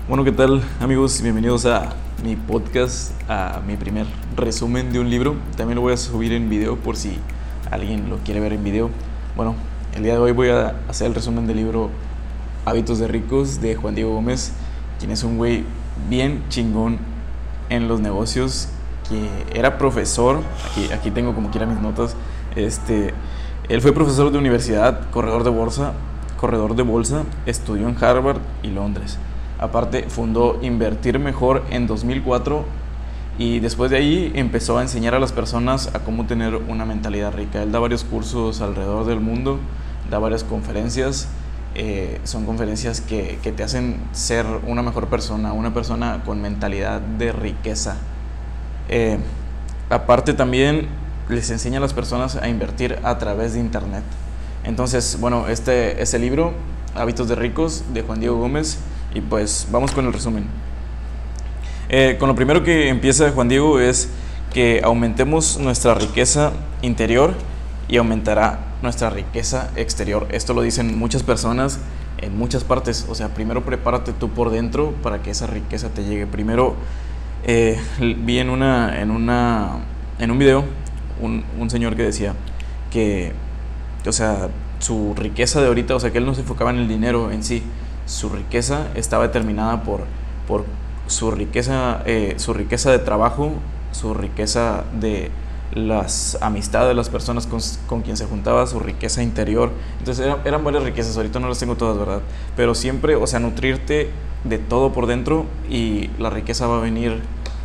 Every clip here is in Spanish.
Bueno, ¿qué tal, amigos? Bienvenidos a mi podcast, a mi primer resumen de un libro. También lo voy a subir en video por si alguien lo quiere ver en video. Bueno, el día de hoy voy a hacer el resumen del libro Hábitos de Ricos de Juan Diego Gómez, quien es un güey bien chingón en los negocios, que era profesor. Aquí tengo como quiera mis notas. Él fue profesor de universidad, corredor de bolsa, estudió en Harvard y Londres. Aparte, fundó Invertir Mejor en 2004 y después de ahí empezó a enseñar a las personas a cómo tener una mentalidad rica. Él da varios cursos alrededor del mundo, da varias conferencias. Son conferencias que te hacen ser una mejor persona, una persona con mentalidad de riqueza. Aparte, también les enseña a las personas a invertir a través de internet. Entonces, bueno, este es el libro Hábitos de Ricos de Juan Diego Gómez. Y pues vamos con el resumen. Con lo primero que empieza Juan Diego es que aumentemos nuestra riqueza interior y aumentará nuestra riqueza exterior. Esto lo dicen muchas personas en muchas partes. O sea, primero prepárate tú por dentro para que esa riqueza te llegue. Primero vi en un video un señor que decía que, o sea, su riqueza de ahorita, o sea, que él no se enfocaba en el dinero en sí. Su riqueza estaba determinada por su riqueza de trabajo, su riqueza de las amistades de las personas con quien se juntaba, su riqueza interior. Entonces eran varias riquezas, ahorita no las tengo todas, ¿verdad? Pero siempre, o sea, nutrirte de todo por dentro y la riqueza va a venir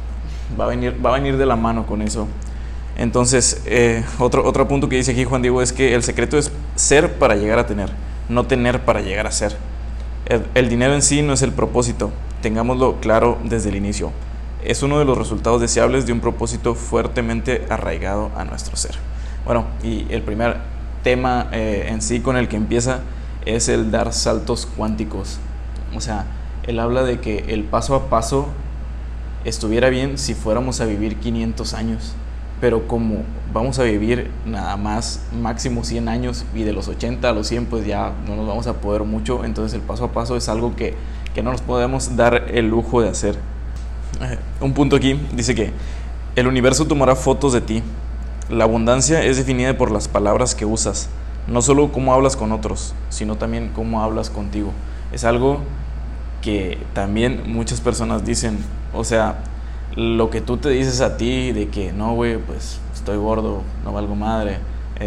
de la mano con eso. Entonces, otro punto que dice aquí Juan Diego es que el secreto es ser para llegar a tener, no tener para llegar a ser. El dinero en sí no es el propósito, tengámoslo claro desde el inicio. Es uno de los resultados deseables de un propósito fuertemente arraigado a nuestro ser. Bueno, y el primer tema en sí con el que empieza es el dar saltos cuánticos. O sea, él habla de que el paso a paso estuviera bien si fuéramos a vivir 500 años. Pero como vamos a vivir nada más máximo 100 años y de los 80 a los 100 pues ya no nos vamos a poder mucho, entonces el paso a paso es algo que no nos podemos dar el lujo de hacer. Un punto aquí dice que el universo tomará fotos de ti. La abundancia es definida por las palabras que usas, no solo cómo hablas con otros, sino también cómo hablas contigo. Es algo que también muchas personas dicen, o sea, lo que tú te dices a ti de que no, güey, pues estoy gordo, no valgo madre,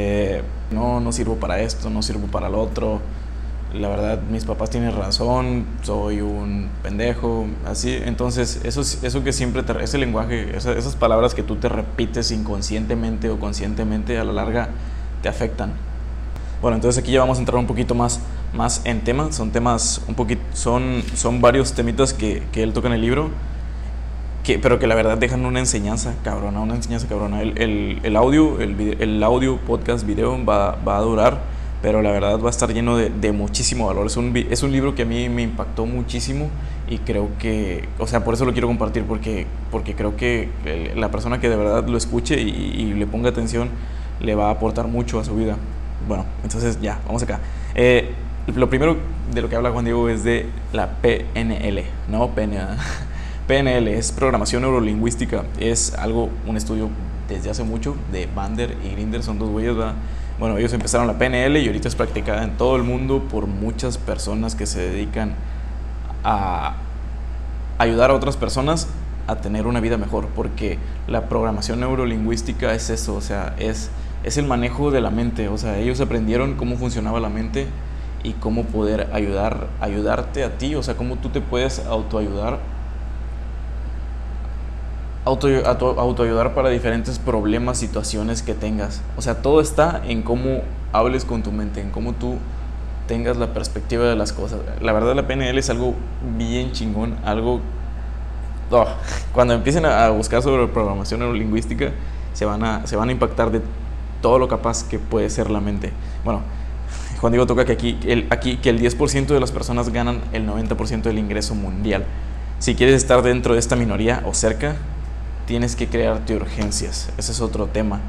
no sirvo para esto, no sirvo para lo otro, la verdad mis papás tienen razón, soy un pendejo, así. Entonces eso que siempre ese lenguaje, esas palabras que tú te repites inconscientemente o conscientemente, a la larga te afectan. Bueno, entonces aquí ya vamos a entrar un poquito más en tema. Son temas un poquito, son varios temitas que él toca en el libro, pero que la verdad dejan una enseñanza cabrona. El audio, podcast, video va a durar, pero la verdad va a estar lleno de muchísimo valor. Es un libro que a mí me impactó muchísimo y creo que, o sea, por eso lo quiero compartir, porque creo que la persona que de verdad lo escuche y le ponga atención le va a aportar mucho a su vida. Bueno, entonces ya, vamos acá. Lo primero de lo que habla Juan Diego es de la PNL, no PNA. PNL es programación neurolingüística, es un estudio desde hace mucho de Bandler y Grinder, son dos güeyes, ¿verdad? Bueno, ellos empezaron la PNL y ahorita es practicada en todo el mundo por muchas personas que se dedican a ayudar a otras personas a tener una vida mejor, porque la programación neurolingüística es eso, o sea, es el manejo de la mente. O sea, ellos aprendieron cómo funcionaba la mente y cómo poder ayudarte a ti, o sea, cómo tú te puedes autoayudar para diferentes problemas, situaciones que tengas. O sea, todo está en cómo hables con tu mente, en cómo tú tengas la perspectiva de las cosas. La verdad, la PNL es algo bien chingón, cuando empiecen a buscar sobre programación neurolingüística se van a impactar de todo lo capaz que puede ser la mente. Bueno, Juan Diego toca que aquí que el 10% de las personas ganan el 90% del ingreso mundial. Si quieres estar dentro de esta minoría o cerca, tienes que crearte urgencias. Ese es otro tema.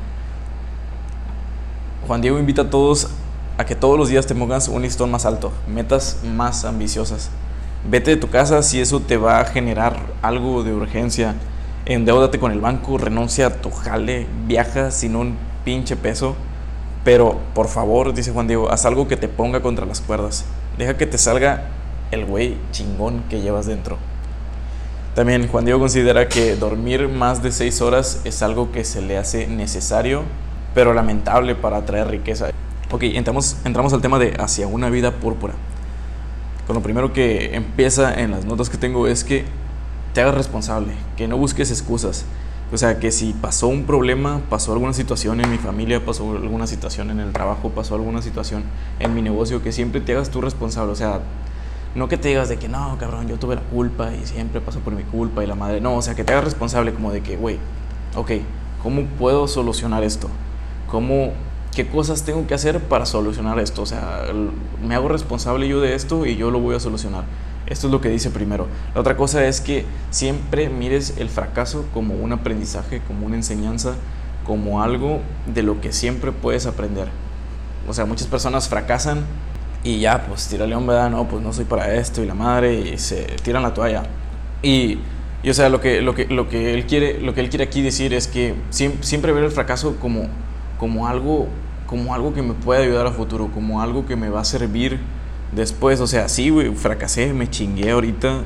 Juan Diego invita a todos a que todos los días te pongas un listón más alto, metas más ambiciosas. Vete de tu casa si eso te va a generar algo de urgencia. Endeúdate con el banco, renuncia a tu jale, viaja sin un pinche peso. Pero por favor, dice Juan Diego, haz algo que te ponga contra las cuerdas. Deja que te salga el güey chingón que llevas dentro. También Juan Diego considera que dormir más de 6 horas es algo que se le hace necesario, pero lamentable para atraer riqueza. Ok, entramos al tema de hacia una vida púrpura. Con lo primero que empieza en las notas que tengo es que te hagas responsable, que no busques excusas. O sea, que si pasó un problema, pasó alguna situación en mi familia, pasó alguna situación en el trabajo, pasó alguna situación en mi negocio, que siempre te hagas tú responsable. O sea, no que te digas de que no, cabrón, yo tuve la culpa y siempre pasó por mi culpa y la madre. No, o sea, que te hagas responsable como de que, güey, ok, ¿cómo puedo solucionar esto? ¿Qué cosas tengo que hacer para solucionar esto? O sea, me hago responsable yo de esto y yo lo voy a solucionar. Esto es lo que dice primero. La otra cosa es que siempre mires el fracaso como un aprendizaje, como una enseñanza, como algo de lo que siempre puedes aprender. O sea, muchas personas fracasan y ya, pues tira león, ¿verdad? No, pues no soy para esto y la madre, y se tiran la toalla. Y o sea, lo que él quiere aquí decir es que siempre ver el fracaso como algo que me puede ayudar a futuro, como algo que me va a servir después. O sea, sí, güey, fracasé, me chingué ahorita,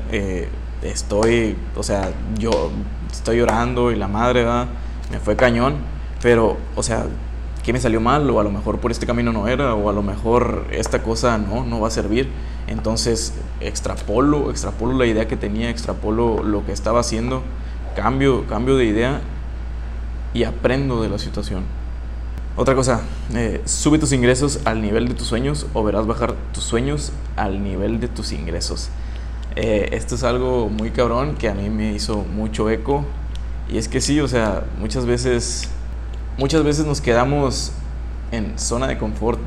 o sea, yo estoy llorando y la madre, ¿verdad? Me fue cañón, pero, o sea, ¿qué me salió mal? O a lo mejor por este camino no era, o a lo mejor esta cosa no va a servir. Entonces extrapolo la idea que tenía, extrapolo lo que estaba haciendo, cambio de idea y aprendo de la situación. Otra cosa, sube tus ingresos al nivel de tus sueños o verás bajar tus sueños al nivel de tus ingresos. Esto es algo muy cabrón que a mí me hizo mucho eco, y es que sí, o sea, muchas veces nos quedamos en zona de confort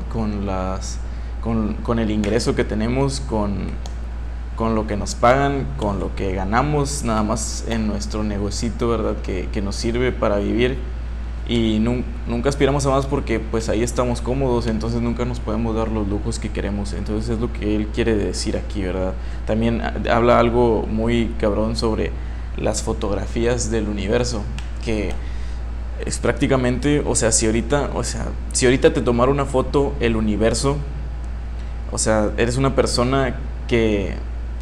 con el ingreso que tenemos, con lo que nos pagan, con lo que ganamos nada más en nuestro negocito, ¿verdad? Que nos sirve para vivir. Y nunca aspiramos a más porque pues ahí estamos cómodos, entonces nunca nos podemos dar los lujos que queremos. Entonces es lo que él quiere decir aquí, ¿verdad? También habla algo muy cabrón sobre las fotografías del universo, que es prácticamente, o sea, si ahorita te tomara una foto el universo, o sea, eres una persona que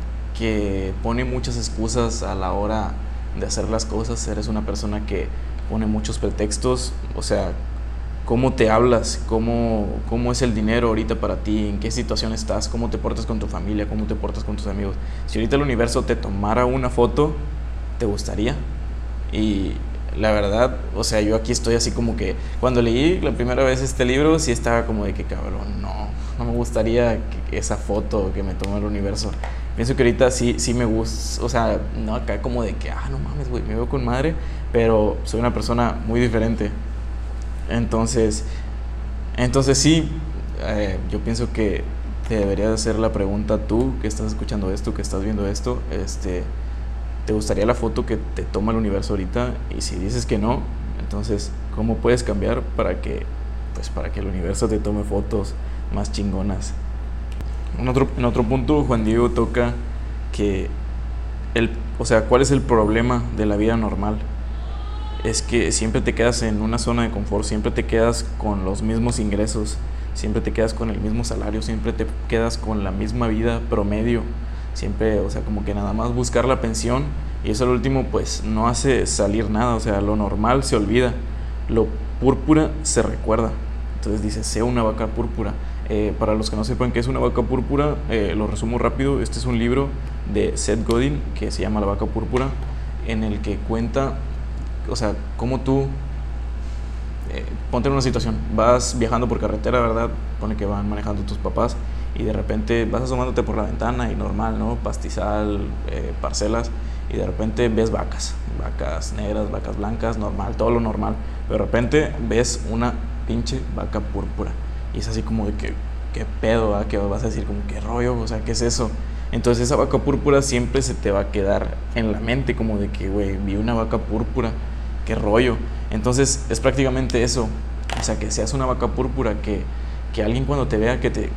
pone muchas excusas a la hora de hacer las cosas, eres una persona que pone muchos pretextos. O sea, cómo te hablas, cómo es el dinero ahorita para ti, en qué situación estás, cómo te portas con tu familia, cómo te portas con tus amigos. Si ahorita el universo te tomara una foto, ¿te gustaría? Y la verdad, o sea, yo aquí estoy así como que cuando leí la primera vez este libro, sí estaba como de que cabrón, no me gustaría esa foto que me toma el universo. Pienso que ahorita sí me gusta, o sea, no acá como de que, no mames, güey, me veo con madre, pero soy una persona muy diferente. Entonces sí, yo pienso que te deberías hacer la pregunta tú, que estás escuchando esto, que estás viendo esto, ¿te gustaría la foto que te toma el universo ahorita? Y si dices que no, entonces, ¿cómo puedes cambiar para que el universo te tome fotos más chingonas? En otro punto, Juan Diego toca que o sea, ¿cuál es el problema de la vida normal? Es que siempre te quedas en una zona de confort, siempre te quedas con los mismos ingresos, siempre te quedas con el mismo salario, siempre te quedas con la misma vida promedio, siempre, o sea, como que nada más buscar la pensión, y eso al último pues no hace salir nada. O sea, lo normal se olvida, lo púrpura se recuerda. Entonces dice, sé una vaca púrpura. Para los que no sepan qué es una vaca púrpura, lo resumo rápido. Este es un libro de Seth Godin que se llama La vaca púrpura, en el que cuenta, o sea, cómo tú, ponte en una situación, vas viajando por carretera, ¿verdad? Pone que van manejando tus papás y de repente vas asomándote por la ventana y normal, ¿no? Pastizal, parcelas, y de repente ves vacas negras, vacas blancas, normal, todo lo normal, pero de repente ves una pinche vaca púrpura. Y es así como de que, ¿qué pedo? ¿Verdad? Que vas a decir como, ¿qué rollo? O sea, ¿qué es eso? Entonces esa vaca púrpura siempre se te va a quedar en la mente como de que, güey, vi una vaca púrpura, ¿qué rollo? Entonces es prácticamente eso. O sea, que seas una vaca púrpura, que alguien cuando te vea, que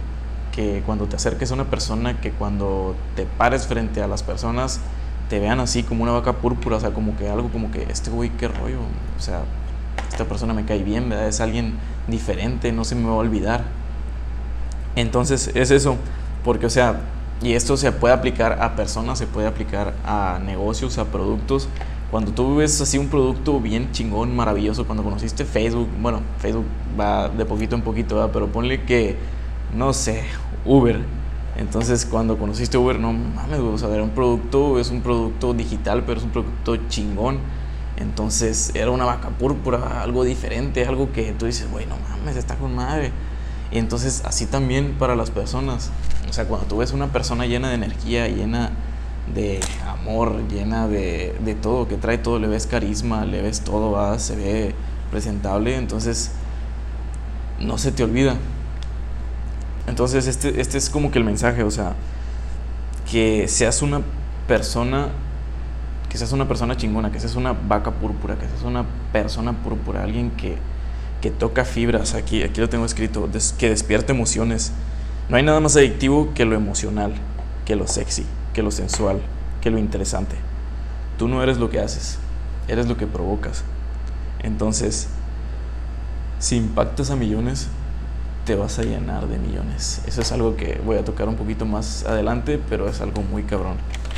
que cuando te acerques a una persona, que cuando te pares frente a las personas, te vean así como una vaca púrpura, o sea, como que algo como que este güey, qué rollo, o sea, esta persona me cae bien, ¿verdad? Es alguien diferente, no se me va a olvidar. Entonces es eso, porque o sea, y esto se puede aplicar a personas, se puede aplicar a negocios, a productos. Cuando tú ves así un producto bien chingón, maravilloso, cuando conociste Facebook, bueno, Facebook va de poquito en poquito, ¿verdad? Pero ponle que, no sé, Uber. Entonces cuando conociste Uber, no mames, o sea, era un producto, es un producto digital, pero es un producto chingón. Entonces era una vaca púrpura, algo diferente, algo que tú dices, güey, no mames, está con madre. Y entonces así también para las personas. O sea, cuando tú ves una persona llena de energía, llena de amor, llena de todo, que trae todo, le ves carisma, le ves todo, ¿verdad? Se ve presentable, entonces no se te olvida. Entonces este es como que el mensaje, o sea, que seas una persona chingona, que seas una vaca púrpura, que seas una persona púrpura, alguien que toca fibras. Aquí lo tengo escrito, que despierta emociones. No hay nada más adictivo que lo emocional, que lo sexy, que lo sensual, que lo interesante. Tú no eres lo que haces, eres lo que provocas. Entonces, si impactas a millones, te vas a llenar de millones. Eso es algo que voy a tocar un poquito más adelante, pero es algo muy cabrón.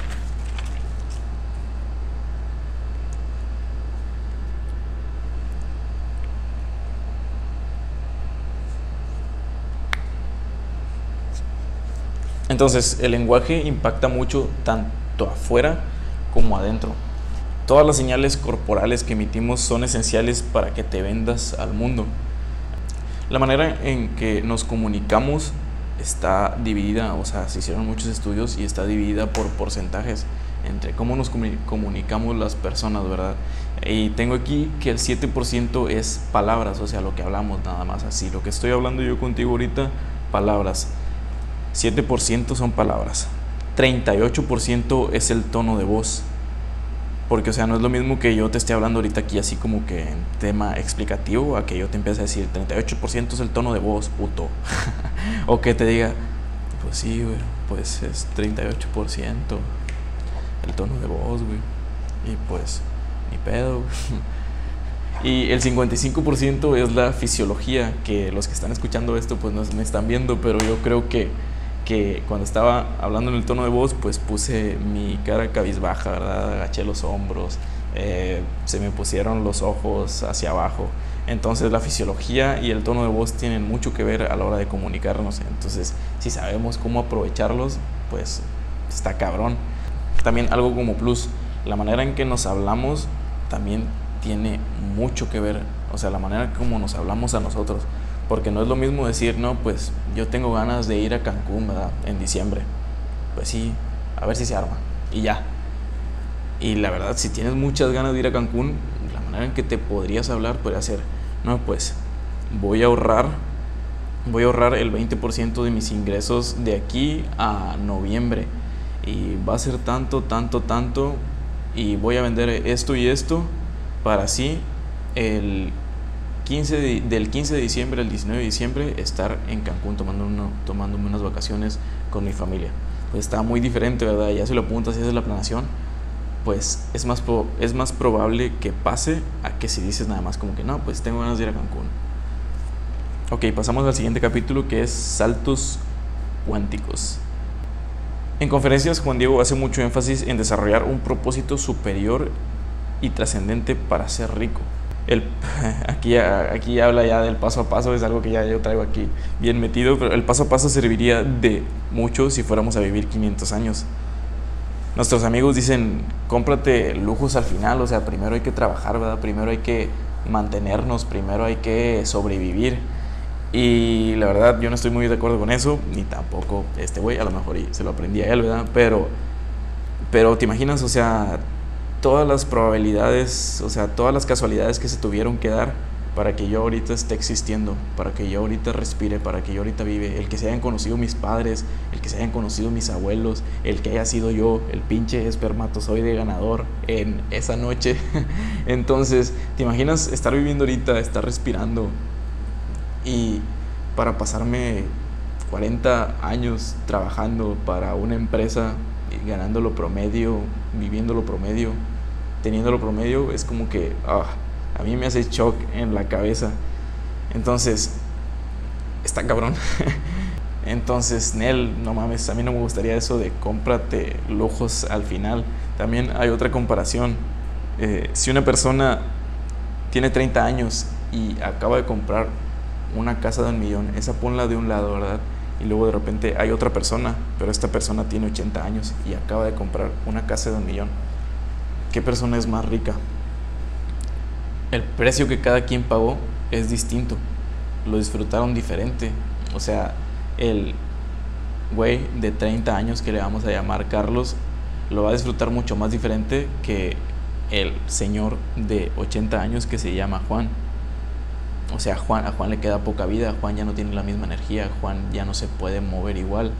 Entonces, el lenguaje impacta mucho tanto afuera como adentro. Todas las señales corporales que emitimos son esenciales para que te vendas al mundo. La manera en que nos comunicamos está dividida, o sea, se hicieron muchos estudios y está dividida por porcentajes entre cómo nos comunicamos las personas, ¿verdad? Y tengo aquí que el 7% es palabras, o sea, lo que hablamos nada más así. Lo que estoy hablando yo contigo ahorita, palabras. 7% son palabras. 38% es el tono de voz. Porque, o sea, no es lo mismo que yo te esté hablando ahorita aquí así como que en tema explicativo, a que yo te empiece a decir 38% es el tono de voz, puto. O que te diga, pues sí, güey, pues es 38% el tono de voz, güey. Y pues, ni pedo, güey. Y el 55% es la fisiología, que los que están escuchando esto pues no me están viendo, pero yo creo que cuando estaba hablando en el tono de voz, pues puse mi cara cabizbaja, ¿verdad? Agaché los hombros, se me pusieron los ojos hacia abajo. Entonces la fisiología y el tono de voz tienen mucho que ver a la hora de comunicarnos. Entonces, si sabemos cómo aprovecharlos, pues está cabrón. También algo como plus, la manera en que nos hablamos también tiene mucho que ver, o sea, la manera como nos hablamos a nosotros. Porque no es lo mismo decir, no, pues yo tengo ganas de ir a Cancún, ¿verdad? En diciembre. Pues sí, a ver si se arma. Y ya. Y la verdad, si tienes muchas ganas de ir a Cancún, la manera en que te podrías hablar podría ser, no, pues voy a ahorrar el 20% de mis ingresos de aquí a noviembre. Y va a ser tanto, y voy a vender esto y esto para así del 15 de diciembre al 19 de diciembre estar en Cancún tomándome unas vacaciones con mi familia. Pues está muy diferente, ¿verdad? Ya si lo apuntas y haces la planeación, pues es más probable que pase a que si dices nada más como que no, pues tengo ganas de ir a Cancún. Ok, pasamos al siguiente capítulo, que es saltos cuánticos. En conferencias, Juan Diego hace mucho énfasis en desarrollar un propósito superior y trascendente para ser rico. Aquí habla ya del paso a paso, es algo que ya yo traigo aquí bien metido, pero el paso a paso serviría de mucho si fuéramos a vivir 500 años. Nuestros amigos dicen, cómprate lujos al final, o sea, primero hay que trabajar, ¿verdad? Primero hay que mantenernos, primero hay que sobrevivir. Y la verdad, yo no estoy muy de acuerdo con eso, ni tampoco este güey, a lo mejor y se lo aprendí a él, ¿verdad? Pero te imaginas, o sea, todas las probabilidades, o sea, todas las casualidades que se tuvieron que dar para que yo ahorita esté existiendo, para que yo ahorita respire, para que yo ahorita vive, el que se hayan conocido mis padres, el que se hayan conocido mis abuelos, el que haya sido yo, el pinche espermatozoide ganador en esa noche. Entonces, ¿te imaginas estar viviendo ahorita, estar respirando y para pasarme 40 años trabajando para una empresa, ganando lo promedio, viviendo lo promedio, teniendo lo promedio, es como que a mí me hace shock en la cabeza. Entonces, está cabrón. Entonces, Nel, no mames, a mí no me gustaría eso de cómprate lujos al final. También hay otra comparación. Si una persona tiene 30 años y acaba de comprar una casa de 1 millón, esa ponla de un lado, ¿verdad? Y luego de repente hay otra persona, pero esta persona tiene 80 años y acaba de comprar una casa de 1 millón. ¿Qué persona es más rica? El precio que cada quien pagó es distinto. Lo disfrutaron diferente. O sea, el güey de 30 años que le vamos a llamar Carlos lo va a disfrutar mucho más diferente que el señor de 80 años que se llama Juan. O sea, a Juan le queda poca vida, Juan ya no tiene la misma energía, Juan ya no se puede mover igual.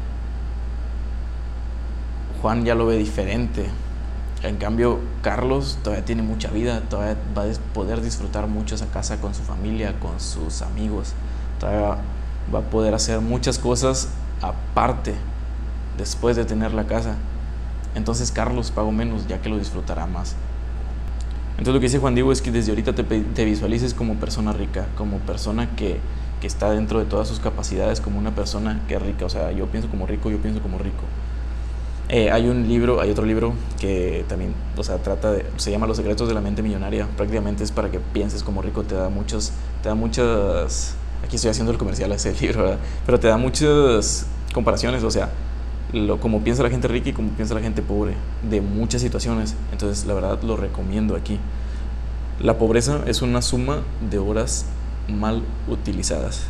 Juan ya lo ve diferente. En cambio, Carlos todavía tiene mucha vida, todavía va a poder disfrutar mucho esa casa con su familia, con sus amigos. Todavía va a poder hacer muchas cosas aparte, después de tener la casa. Entonces Carlos pagó menos, ya que lo disfrutará más. Entonces lo que dice Juan Diego es que desde ahorita te visualices como persona rica, como persona que está dentro de todas sus capacidades, como una persona que es rica. O sea, yo pienso como rico, yo pienso como rico. Hay otro libro que también, o sea, se llama Los secretos de la mente millonaria. Prácticamente es para que pienses como rico, te da muchas, aquí estoy haciendo el comercial a ese libro, ¿verdad? Pero te da muchas comparaciones, o sea, como piensa la gente rica y como piensa la gente pobre, de muchas situaciones. Entonces, la verdad, lo recomiendo aquí. La pobreza es una suma de horas mal utilizadas.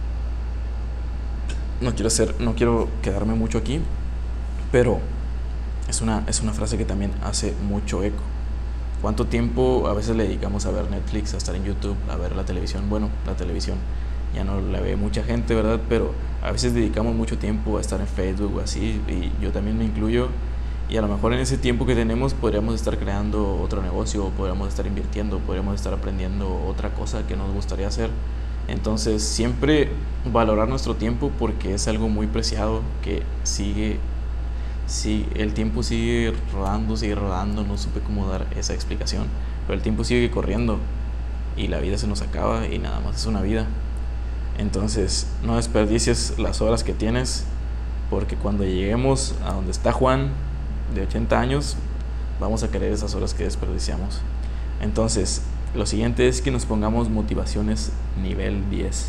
No quiero quedarme mucho aquí, pero es una frase que también hace mucho eco. ¿Cuánto tiempo a veces le dedicamos a ver Netflix, a estar en YouTube, a ver la televisión? Bueno, la televisión ya no la ve mucha gente, ¿verdad? Pero a veces dedicamos mucho tiempo a estar en Facebook o así, y yo también me incluyo. Y a lo mejor en ese tiempo que tenemos podríamos estar creando otro negocio, podríamos estar invirtiendo, podríamos estar aprendiendo otra cosa que nos gustaría hacer. Entonces, siempre valorar nuestro tiempo, porque es algo muy preciado que el tiempo sigue rodando, no supe cómo dar esa explicación, pero el tiempo sigue corriendo y la vida se nos acaba y nada más es una vida. Entonces, no desperdicies las horas que tienes, porque cuando lleguemos a donde está Juan, de 80 años, vamos a querer esas horas que desperdiciamos. Entonces, lo siguiente es que nos pongamos motivaciones nivel 10.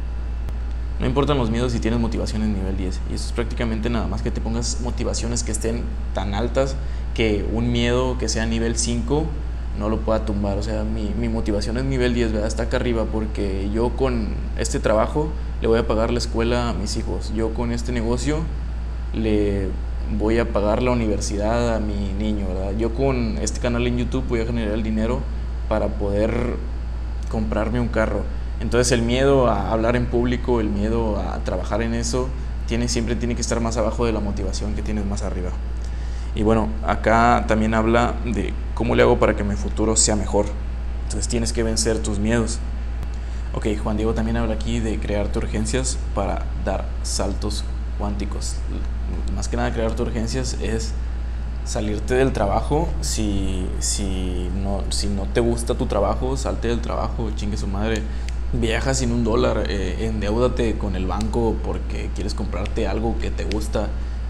No importan los miedos si tienes motivaciones nivel 10. Y eso es prácticamente nada más que te pongas motivaciones que estén tan altas que un miedo que sea nivel 5 no lo pueda tumbar. O sea, mi motivación es nivel 10, ¿verdad? Está acá arriba, porque yo con este trabajo le voy a pagar la escuela a mis hijos. Yo con este negocio le voy a pagar la universidad a mi niño, ¿verdad? Yo con este canal en YouTube voy a generar el dinero para poder comprarme un carro. Entonces el miedo a hablar en público, el miedo a trabajar en eso, siempre tiene que estar más abajo de la motivación que tienes más arriba. Y bueno, acá también habla de cómo le hago para que mi futuro sea mejor. Entonces tienes que vencer tus miedos. Ok, Juan Diego también habla aquí de crearte urgencias para dar saltos cuánticos. Más que nada, crearte urgencias es salirte del trabajo. Si no te gusta tu trabajo, salte del trabajo, chingue su madre. Viaja sin $1, endeúdate con el banco porque quieres comprarte algo que te gusta.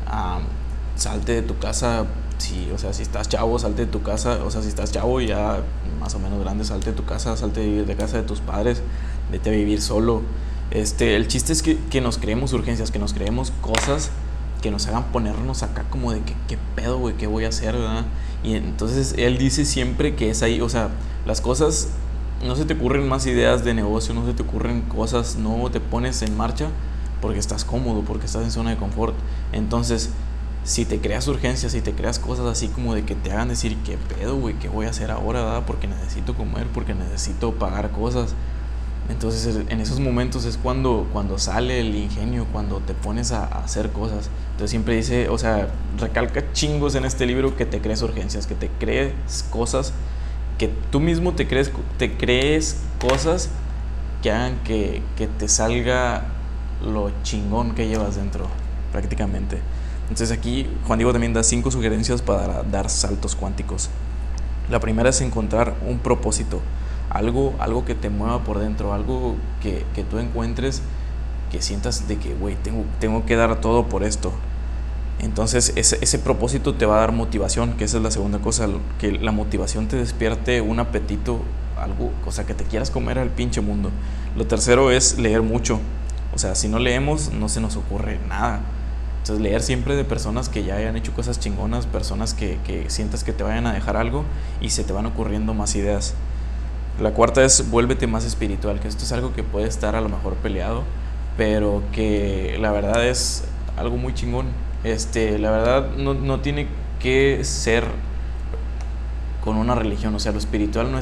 Salte de tu casa. Si estás chavo, salte de tu casa. O sea, si estás chavo ya más o menos grande, salte de tu casa, salte de vivir de casa de tus padres, vete a vivir solo. El chiste es que nos creemos urgencias, que nos creemos cosas que nos hagan ponernos acá como de que qué pedo, güey, qué voy a hacer, ¿verdad? Y entonces él dice siempre que es ahí, o sea, las cosas, no se te ocurren más ideas de negocio, no se te ocurren cosas, no te pones en marcha porque estás cómodo, porque estás en zona de confort. Entonces, si te creas urgencias, si te creas cosas así como de que te hagan decir qué pedo, güey, qué voy a hacer ahora, ¿verdad? Porque necesito comer, porque necesito pagar cosas. Entonces en esos momentos es cuando sale el ingenio, cuando te pones a hacer cosas. Entonces siempre dice, o sea, recalca chingos en este libro que te crees urgencias, que te crees cosas, que tú mismo te crees cosas que hagan que te salga lo chingón que llevas dentro, prácticamente. Entonces aquí Juan Diego también da 5 sugerencias para dar saltos cuánticos. La primera es encontrar un propósito, algo que te mueva por dentro, algo que tú encuentres, que sientas de que, güey, tengo que dar todo por esto. Entonces ese propósito te va a dar motivación, que esa es la segunda cosa, que la motivación te despierte un apetito, algo, o sea, que te quieras comer al pinche mundo. Lo tercero es leer mucho, o sea, si no leemos no se nos ocurre nada. Entonces leer siempre de personas que ya hayan hecho cosas chingonas, personas que sientas que te vayan a dejar algo y se te van ocurriendo más ideas. La cuarta es vuélvete más espiritual, que esto es algo que puede estar a lo mejor peleado, pero que la verdad es algo muy chingón. La verdad no tiene que ser con una religión, o sea, lo espiritual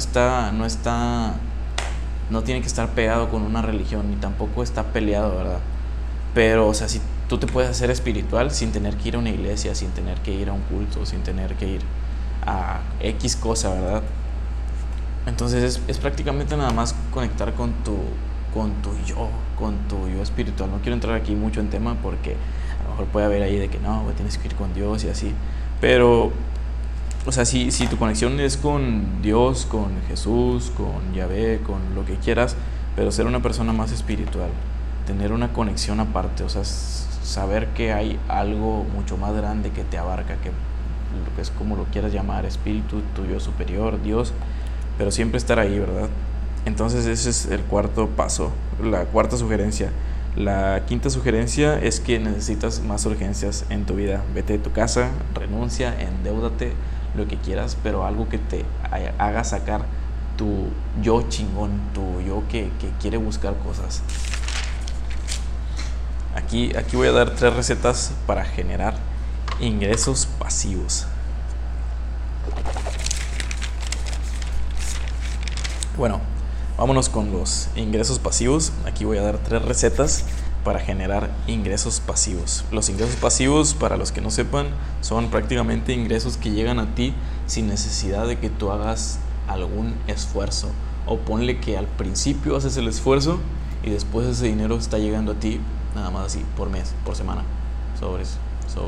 no tiene que estar pegado con una religión, ni tampoco está peleado, ¿verdad? Pero, o sea, si tú te puedes hacer espiritual sin tener que ir a una iglesia, sin tener que ir a un culto, sin tener que ir a X cosa, ¿verdad? Entonces es prácticamente nada más conectar con tu yo espiritual. No quiero entrar aquí mucho en tema porque a lo mejor puede haber ahí de que no, güey, tienes que ir con Dios y así. Pero, o sea, si tu conexión es con Dios, con Jesús, con Yahvé, con lo que quieras, pero ser una persona más espiritual, tener una conexión aparte, o sea, saber que hay algo mucho más grande que te abarca, que es como lo quieras llamar, espíritu, tu yo superior, Dios, pero siempre estar ahí, ¿verdad? Entonces ese es el cuarto paso, la cuarta sugerencia. La quinta sugerencia es que necesitas más urgencias en tu vida. Vete de tu casa, renuncia, endeúdate, lo que quieras, pero algo que te haga sacar tu yo chingón, tu yo que quiere buscar cosas. Aquí voy a dar 3 recetas para generar ingresos pasivos. Bueno, vámonos con los ingresos pasivos. Aquí voy a dar 3 recetas para generar ingresos pasivos. Los ingresos pasivos, para los que no sepan, son prácticamente ingresos que llegan a ti sin necesidad de que tú hagas algún esfuerzo. O ponle que al principio haces el esfuerzo y después ese dinero está llegando a ti nada más así, por mes, por semana. Sobres.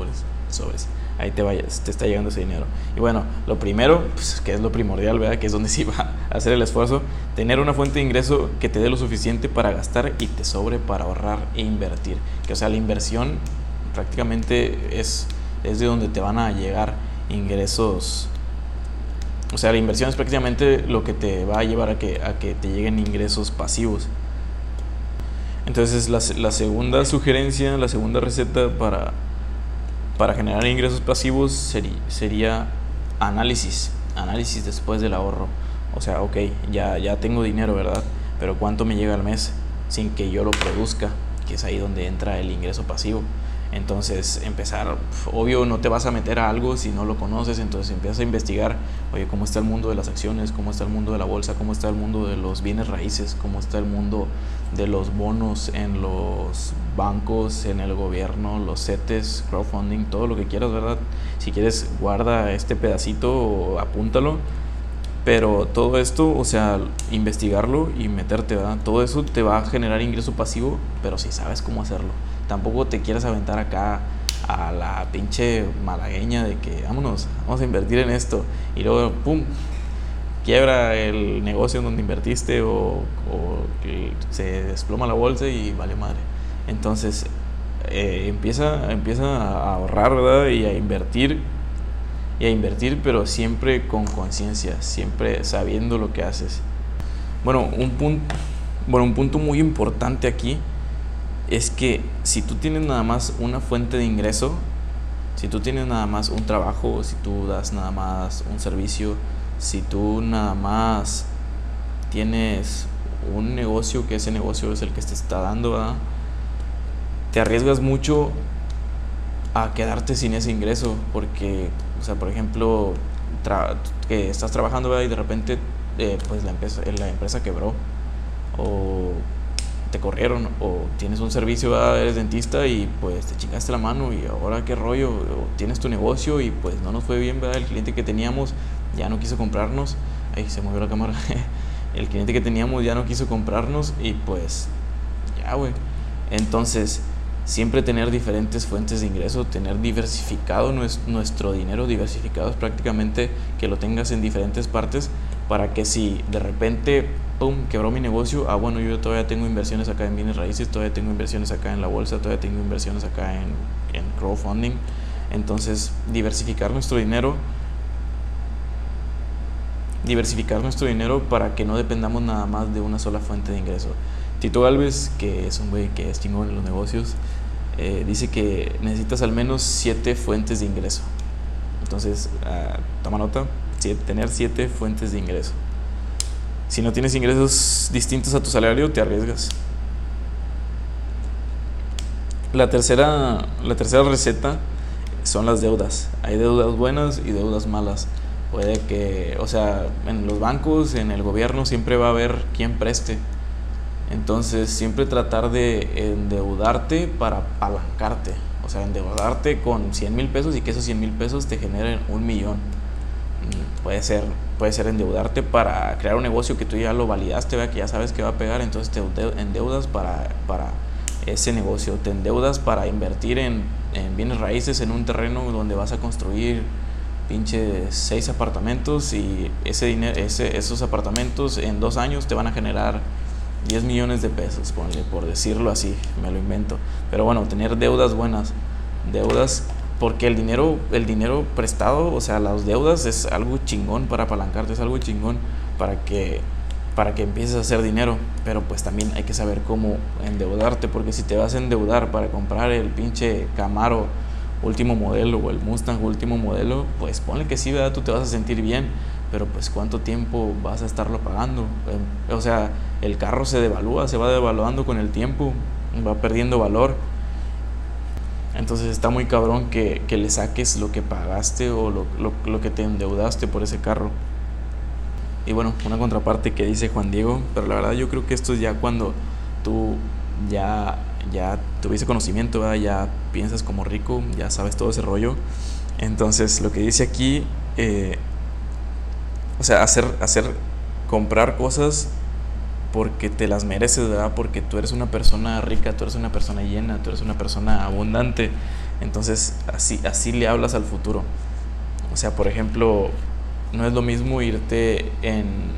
Ahí te está llegando ese dinero. Y bueno, lo primero, pues, que es lo primordial, ¿verdad? Que es donde sí va a hacer el esfuerzo, tener una fuente de ingreso que te dé lo suficiente para gastar y te sobre para ahorrar e invertir. Que, o sea, la inversión prácticamente es de donde te van a llegar ingresos. O sea, la inversión es prácticamente lo que te va a llevar a que te lleguen ingresos pasivos. Entonces la segunda sugerencia, la segunda receta para generar ingresos pasivos sería análisis después del ahorro. O sea, ok, ya tengo dinero, ¿verdad? Pero ¿cuánto me llega al mes sin que yo lo produzca? Que es ahí donde entra el ingreso pasivo. Entonces empezar, obvio no te vas a meter a algo si no lo conoces, entonces empiezas a investigar, oye, cómo está el mundo de las acciones, cómo está el mundo de la bolsa, cómo está el mundo de los bienes raíces, cómo está el mundo de los bonos en los bancos, en el gobierno, los CETES, crowdfunding, todo lo que quieras, ¿verdad? Si quieres guarda este pedacito o apúntalo, pero todo esto, o sea, investigarlo y meterte, ¿verdad? Todo eso te va a generar ingreso pasivo, pero si sabes cómo hacerlo. Tampoco te quieras aventar acá a la pinche malagueña de que vamos a invertir en esto y luego pum, quiebra el negocio en donde invertiste o que se desploma la bolsa y vale madre. Entonces empieza a ahorrar, ¿verdad? Y a invertir, pero siempre con conciencia, siempre sabiendo lo que haces. Bueno, un punto muy importante aquí es que si tú tienes nada más una fuente de ingreso, si tú tienes nada más un trabajo, si tú das nada más un servicio, si tú nada más tienes un negocio, que ese negocio es el que te está dando, ¿verdad? Te arriesgas mucho a quedarte sin ese ingreso, porque, o sea, por ejemplo, que estás trabajando, ¿verdad? Y de repente pues la empresa quebró, o te corrieron, o tienes un servicio, ¿verdad? Eres dentista y pues te chingaste la mano y ahora qué rollo, o tienes tu negocio y pues no nos fue bien, ¿verdad? El cliente que teníamos ya no quiso comprarnos, ahí se movió la cámara el cliente que teníamos ya no quiso comprarnos y pues ya, güey. Entonces, siempre tener diferentes fuentes de ingreso, tener diversificado nuestro dinero, diversificado es prácticamente que lo tengas en diferentes partes para que si de repente, pum, quebró mi negocio, bueno, yo todavía tengo inversiones acá en bienes raíces, todavía tengo inversiones acá en la bolsa, todavía tengo inversiones acá en crowdfunding. Entonces, diversificar nuestro dinero para que no dependamos nada más de una sola fuente de ingreso. Tito Galvez, que es un güey que es chingón en los negocios, dice que necesitas al menos 7 fuentes de ingreso. Entonces, toma nota, tener 7 fuentes de ingreso. Si no tienes ingresos distintos a tu salario, te arriesgas. La tercera receta son las deudas. Hay deudas buenas y deudas malas. Puede que, o sea, en los bancos, en el gobierno siempre va a haber quien preste. Entonces, siempre tratar de endeudarte para apalancarte. O sea, endeudarte con 100,000 pesos y que esos 100,000 pesos te generen 1,000,000. Puede ser endeudarte para crear un negocio que tú ya lo validaste, que ya sabes que va a pegar, entonces te endeudas para ese negocio. Te endeudas para invertir en bienes raíces, en un terreno donde vas a construir pinche 6 apartamentos y esos apartamentos en 2 años te van a generar 10 millones de pesos, por decirlo así, me lo invento. Pero bueno, tener deudas buenas, deudas, porque el dinero prestado, o sea, las deudas es algo chingón para apalancarte, es algo chingón para que empieces a hacer dinero. Pero pues también hay que saber cómo endeudarte, porque si te vas a endeudar para comprar el pinche Camaro último modelo o el Mustang último modelo, pues ponle que sí, ¿verdad? Tú te vas a sentir bien, pero pues ¿cuánto tiempo vas a estarlo pagando? O sea, el carro se devalúa, se va devaluando con el tiempo, va perdiendo valor. Entonces está muy cabrón que le saques lo que pagaste o lo que te endeudaste por ese carro. Y bueno, una contraparte que dice Juan Diego, pero la verdad yo creo que esto es ya cuando tú ya tuviste conocimiento, ¿verdad? Ya piensas como rico, ya sabes todo ese rollo. Entonces lo que dice aquí, o sea, comprar cosas porque te las mereces, ¿verdad? Porque tú eres una persona rica, tú eres una persona llena, tú eres una persona abundante. Entonces así le hablas al futuro. O sea, por ejemplo, no es lo mismo irte en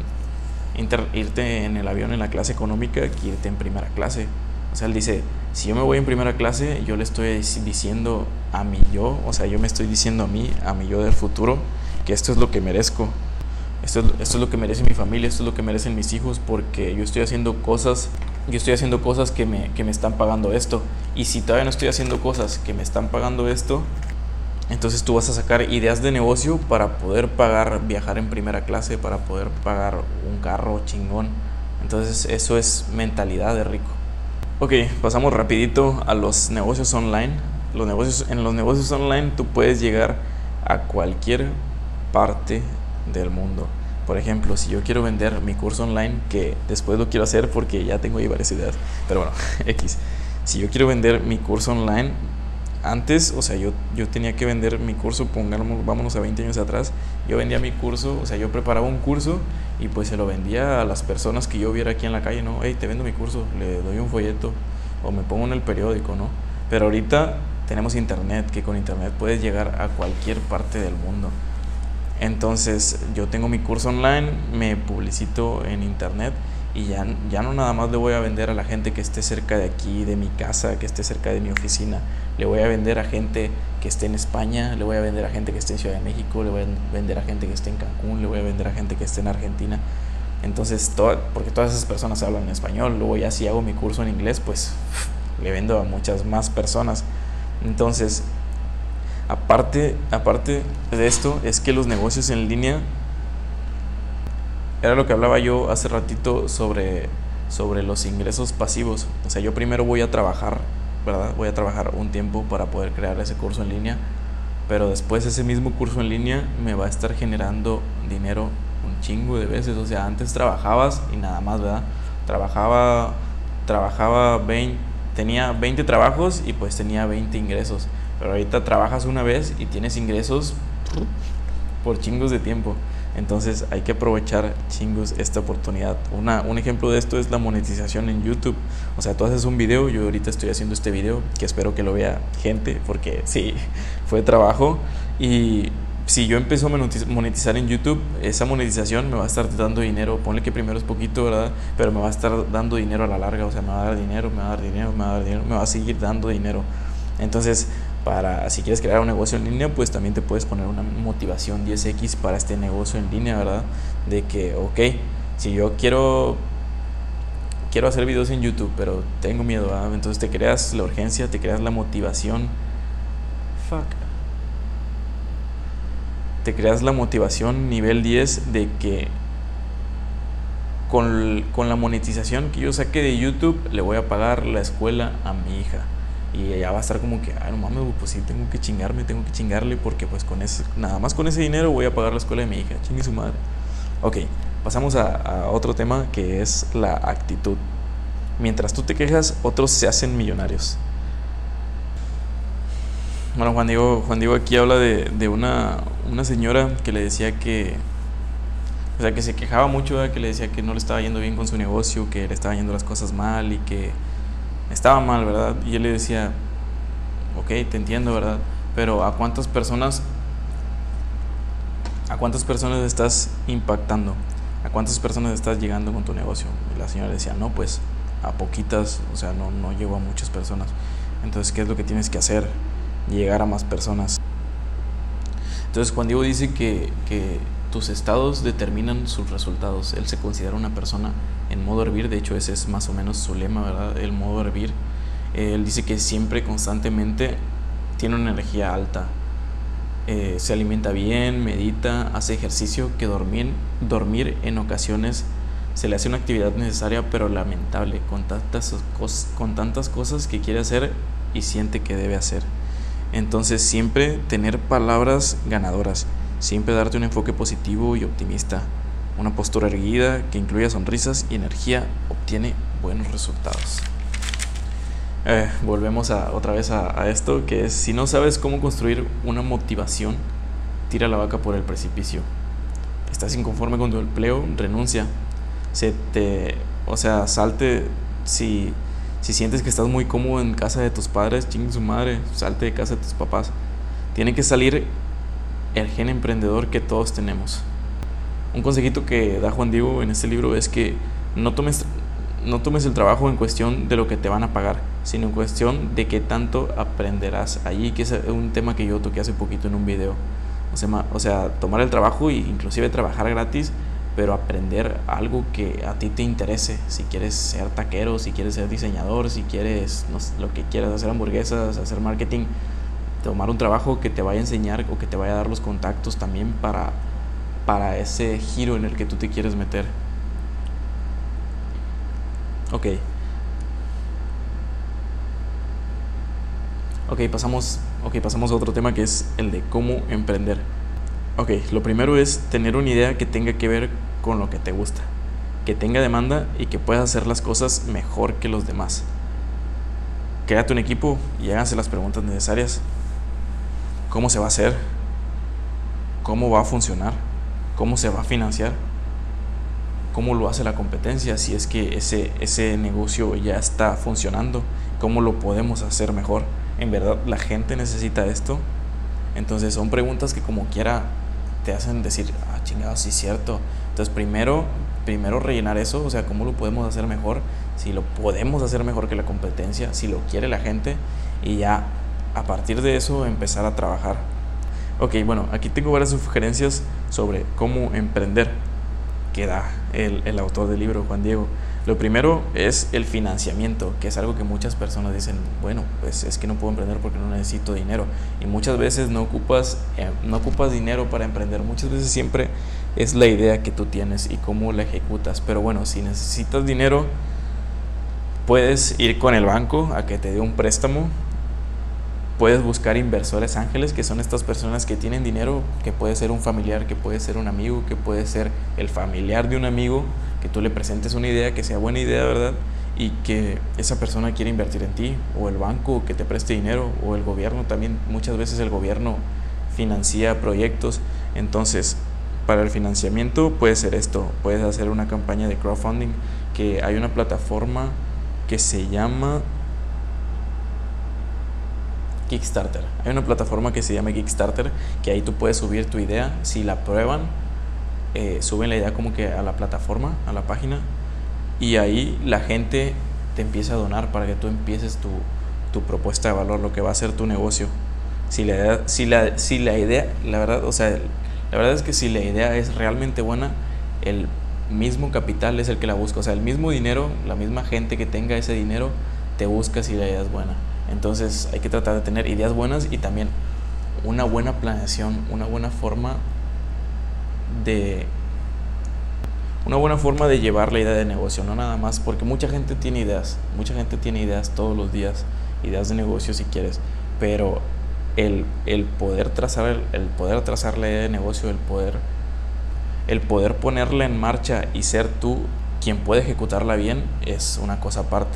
el avión en la clase económica que irte en primera clase. O sea, él dice, si yo me voy en primera clase, yo le estoy diciendo a mi yo, o sea, yo me estoy diciendo a mi yo del futuro, que esto es lo que merezco. Esto es lo que merece mi familia, esto es lo que merecen mis hijos, porque yo estoy haciendo cosas que me están pagando esto. Y si todavía no estoy haciendo cosas que me están pagando esto, entonces tú vas a sacar ideas de negocio para poder viajar en primera clase, para poder pagar un carro chingón. Entonces eso es mentalidad de rico. Ok, pasamos rapidito a los negocios online. En los negocios online tú puedes llegar a cualquier parte del mundo. Por ejemplo, si yo quiero vender mi curso online, que después lo quiero hacer porque ya tengo ahí varias ideas, pero bueno, si yo quiero vender mi curso online, antes, o sea, yo tenía que vender mi curso, vámonos a 20 años atrás, yo vendía mi curso, o sea, yo preparaba un curso y pues se lo vendía a las personas que yo viera aquí en la calle, ¿no? Hey, te vendo mi curso, le doy un folleto o me pongo en el periódico, ¿no? Pero ahorita tenemos internet, que con internet puedes llegar a cualquier parte del mundo. Entonces yo tengo mi curso online, me publicito en internet y ya no nada más le voy a vender a la gente que esté cerca de aquí, de mi casa, que esté cerca de mi oficina. Le voy a vender a gente que esté en España, le voy a vender a gente que esté en Ciudad de México, le voy a vender a gente que esté en Cancún, le voy a vender a gente que esté en Argentina. Entonces, porque todas esas personas hablan español, luego ya si hago mi curso en inglés, pues le vendo a muchas más personas. Entonces, aparte de esto, es que los negocios en línea, era lo que hablaba yo hace ratito sobre los ingresos pasivos. O sea, yo primero voy a trabajar, ¿verdad? Voy a trabajar un tiempo para poder crear ese curso en línea, pero después ese mismo curso en línea me va a estar generando dinero un chingo de veces. O sea, antes trabajabas y nada más, ¿verdad? Trabajaba tenía 20 trabajos y pues tenía 20 ingresos. Pero ahorita trabajas una vez y tienes ingresos por chingos de tiempo. Entonces hay que aprovechar chingos esta oportunidad. Un ejemplo de esto es la monetización en YouTube. O sea, tú haces un video, yo ahorita estoy haciendo este video, que espero que lo vea gente, porque sí, fue trabajo. Y si yo empiezo a monetizar en YouTube, esa monetización me va a estar dando dinero. Ponle que primero es poquito, ¿verdad? Pero me va a estar dando dinero a la larga. O sea, me va a dar dinero, me va a dar dinero, me va a dar dinero, me va a seguir dando dinero. Entonces, si quieres crear un negocio en línea, pues también te puedes poner una motivación 10x para este negocio en línea, ¿verdad? De que, ok, si yo quiero hacer videos en YouTube, pero tengo miedo, ¿verdad? Entonces te creas la urgencia, te creas la motivación. Te creas la motivación nivel 10 de que con la monetización que yo saque de YouTube le voy a pagar la escuela a mi hija. Y ella va a estar como que, no mames, pues sí, tengo que chingarle porque pues nada más con ese dinero voy a pagar la escuela de mi hija, chingue su madre. Ok, pasamos a otro tema, que es la actitud. Mientras tú te quejas, otros se hacen millonarios. Bueno, Juan Diego aquí habla de una señora que le decía que, o sea, que se quejaba mucho, que le decía que no le estaba yendo bien con su negocio, que le estaban yendo las cosas mal y que estaba mal, ¿verdad? Y él le decía, ok, te entiendo, ¿verdad? Pero ¿a cuántas personas estás impactando? ¿A cuántas personas estás llegando con tu negocio? Y la señora decía, no, pues a poquitas, o sea, no llego a muchas personas. Entonces, ¿qué es lo que tienes que hacer? Llegar a más personas. Entonces, Juan Diego dice que tus estados determinan sus resultados. Él se considera una persona en modo hervir, de hecho ese es más o menos su lema, ¿verdad? El modo hervir. Él dice que siempre, constantemente tiene una energía alta, se alimenta bien, medita, hace ejercicio, que dormir en ocasiones se le hace una actividad necesaria pero lamentable, con tantas cosas que quiere hacer y siente que debe hacer. Entonces siempre tener palabras ganadoras, siempre darte un enfoque positivo y optimista. Una postura erguida que incluya sonrisas y energía obtiene buenos resultados. Volvemos otra vez a esto, que es: si no sabes cómo construir una motivación, tira la vaca por el precipicio. Estás inconforme con tu empleo, renuncia. Salte. Si sientes que estás muy cómodo en casa de tus padres, chingue su madre, salte de casa de tus papás. Tiene que salir el gen emprendedor que todos tenemos. Un consejito que da Juan Diego en este libro es que no tomes el trabajo en cuestión de lo que te van a pagar, sino en cuestión de qué tanto aprenderás allí, que es un tema que yo toqué hace poquito en un video. O sea, tomar el trabajo e inclusive trabajar gratis, pero aprender algo que a ti te interese. Si quieres ser taquero, si quieres ser diseñador, si quieres lo que quieras, hacer hamburguesas, hacer marketing, tomar un trabajo que te vaya a enseñar o que te vaya a dar los contactos también para ese giro en el que tú te quieres meter. Ok, pasamos a otro tema, que es el de cómo emprender. Ok, lo primero es tener una idea que tenga que ver con lo que te gusta, que tenga demanda y que puedas hacer las cosas mejor que los demás. Créate un equipo y háganse las preguntas necesarias. ¿Cómo se va a hacer? ¿Cómo va a funcionar? ¿Cómo se va a financiar? ¿Cómo lo hace la competencia? Si es que ese negocio ya está funcionando, ¿cómo lo podemos hacer mejor? ¿En verdad la gente necesita esto? Entonces son preguntas que como quiera te hacen decir, chingado, sí es cierto. Entonces primero rellenar eso, o sea, ¿cómo lo podemos hacer mejor? Si lo podemos hacer mejor que la competencia, si lo quiere la gente, y ya a partir de eso empezar a trabajar. Ok, bueno, aquí tengo varias sugerencias sobre cómo emprender que da el autor del libro, Juan Diego. Lo primero es el financiamiento, que es algo que muchas personas dicen, bueno, pues es que no puedo emprender porque no necesito dinero. Y muchas veces no ocupas dinero para emprender. Muchas veces siempre es la idea que tú tienes y cómo la ejecutas. Pero bueno, si necesitas dinero, puedes ir con el banco a que te dé un préstamo. Puedes buscar inversores ángeles, que son estas personas que tienen dinero, que puede ser un familiar, que puede ser un amigo, que puede ser el familiar de un amigo, que tú le presentes una idea que sea buena idea, ¿verdad? Y que esa persona quiere invertir en ti, o el banco que te preste dinero, o el gobierno también. Muchas veces el gobierno financia proyectos. Entonces, Para el financiamiento puede ser esto, puedes hacer una campaña de crowdfunding, que hay una plataforma que se llama Kickstarter. Hay una plataforma que se llama Kickstarter, que ahí tú puedes subir tu idea. Si la prueban, suben la idea como que a la plataforma, a la página, y ahí la gente te empieza a donar para que tú empieces tu propuesta de valor, lo que va a ser tu negocio. Si la idea, la verdad, o sea, la verdad es que si la idea es realmente buena, el mismo capital es el que la busca. O sea, el mismo dinero, la misma gente que tenga ese dinero, te busca si la idea es buena. Entonces hay que tratar de tener ideas buenas y también una buena planeación, una buena forma de llevar la idea de negocio, no nada más, porque mucha gente tiene ideas todos los días, ideas de negocio si quieres, pero el poder trazar la idea de negocio, el poder ponerla en marcha y ser tú quien puede ejecutarla bien, es una cosa aparte.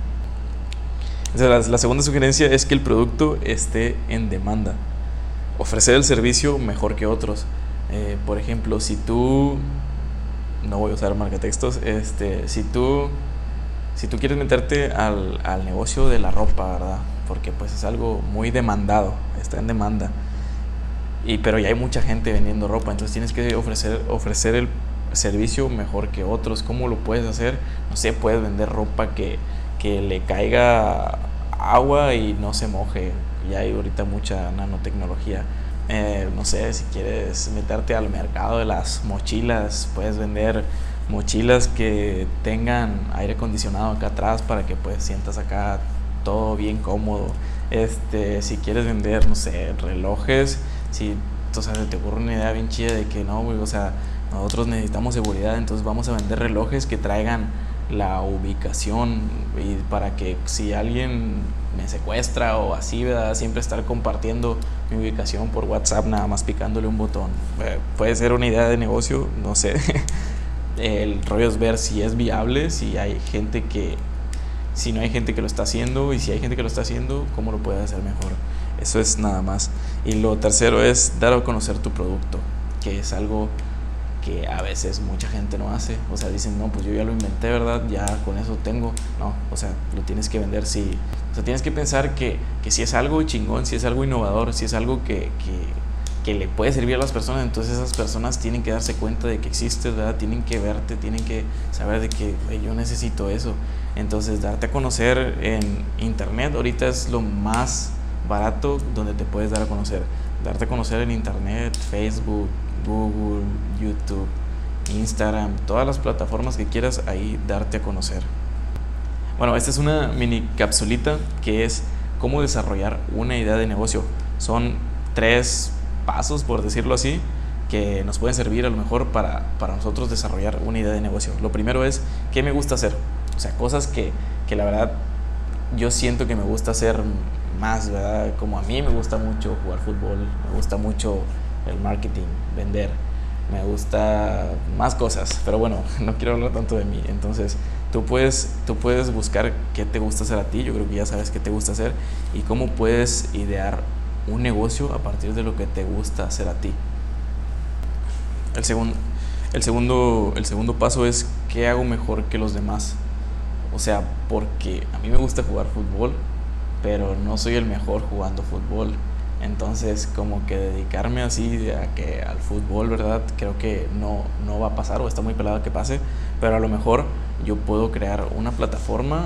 La segunda sugerencia es que el producto esté en demanda. Ofrecer el servicio mejor que otros. Por ejemplo, si tú, no voy a usar marcatextos, si tú quieres meterte al negocio de la ropa, ¿verdad? Porque pues es algo muy demandado, está en demanda. Pero ya hay mucha gente vendiendo ropa, entonces tienes que ofrecer el servicio mejor que otros. ¿Cómo lo puedes hacer? No sé, puedes vender ropa que le caiga agua y no se moje. Ya hay ahorita mucha nanotecnología. No sé, si quieres meterte al mercado de las mochilas, puedes vender mochilas que tengan aire acondicionado acá atrás para que pues sientas acá todo bien cómodo. Si quieres vender, no sé, relojes, si o sea, te ocurre una idea bien chida de que no, güey, o sea, nosotros necesitamos seguridad, entonces vamos a vender relojes que traigan la ubicación, y para que si alguien me secuestra o así, ¿verdad? Siempre estar compartiendo mi ubicación por WhatsApp, nada más picándole un botón. Puede ser una idea de negocio, no sé. El rollo es ver si es viable, si no hay gente que lo está haciendo, y si hay gente que lo está haciendo, cómo lo puede hacer mejor. Eso es nada más. Y lo tercero es dar a conocer tu producto, que es algo que a veces mucha gente no hace. O sea, dicen, no, pues yo ya lo inventé, ¿verdad? Ya con eso tengo. No, o sea, lo tienes que vender. Sí. O sea, tienes que pensar que si es algo chingón, si es algo innovador, si es algo que le puede servir a las personas, entonces esas personas tienen que darse cuenta de que existes, ¿verdad? Tienen que verte, tienen que saber de que yo necesito eso. Entonces, darte a conocer en internet ahorita es lo más barato donde te puedes dar a conocer. Darte a conocer en internet, Facebook, Google, YouTube, Instagram, todas las plataformas que quieras, ahí darte a conocer. Bueno, esta es una mini capsulita que es cómo desarrollar una idea de negocio. Son 3 pasos, por decirlo así, que nos pueden servir a lo mejor para nosotros desarrollar una idea de negocio. Lo primero es, ¿qué me gusta hacer? O sea, cosas que la verdad yo siento que me gusta hacer más, ¿verdad? Como a mí me gusta mucho jugar fútbol, me gusta mucho el marketing, vender, me gusta más cosas, pero bueno, no quiero hablar tanto de mí. Entonces tú puedes buscar qué te gusta hacer a ti. Yo creo que ya sabes qué te gusta hacer y cómo puedes idear un negocio a partir de lo que te gusta hacer a ti. El segundo paso es, ¿qué hago mejor que los demás? O sea, porque a mí me gusta jugar fútbol, pero no soy el mejor jugando fútbol. Entonces, como que dedicarme así al fútbol, ¿verdad? Creo que no va a pasar, o está muy pelado que pase, pero a lo mejor yo puedo crear una plataforma.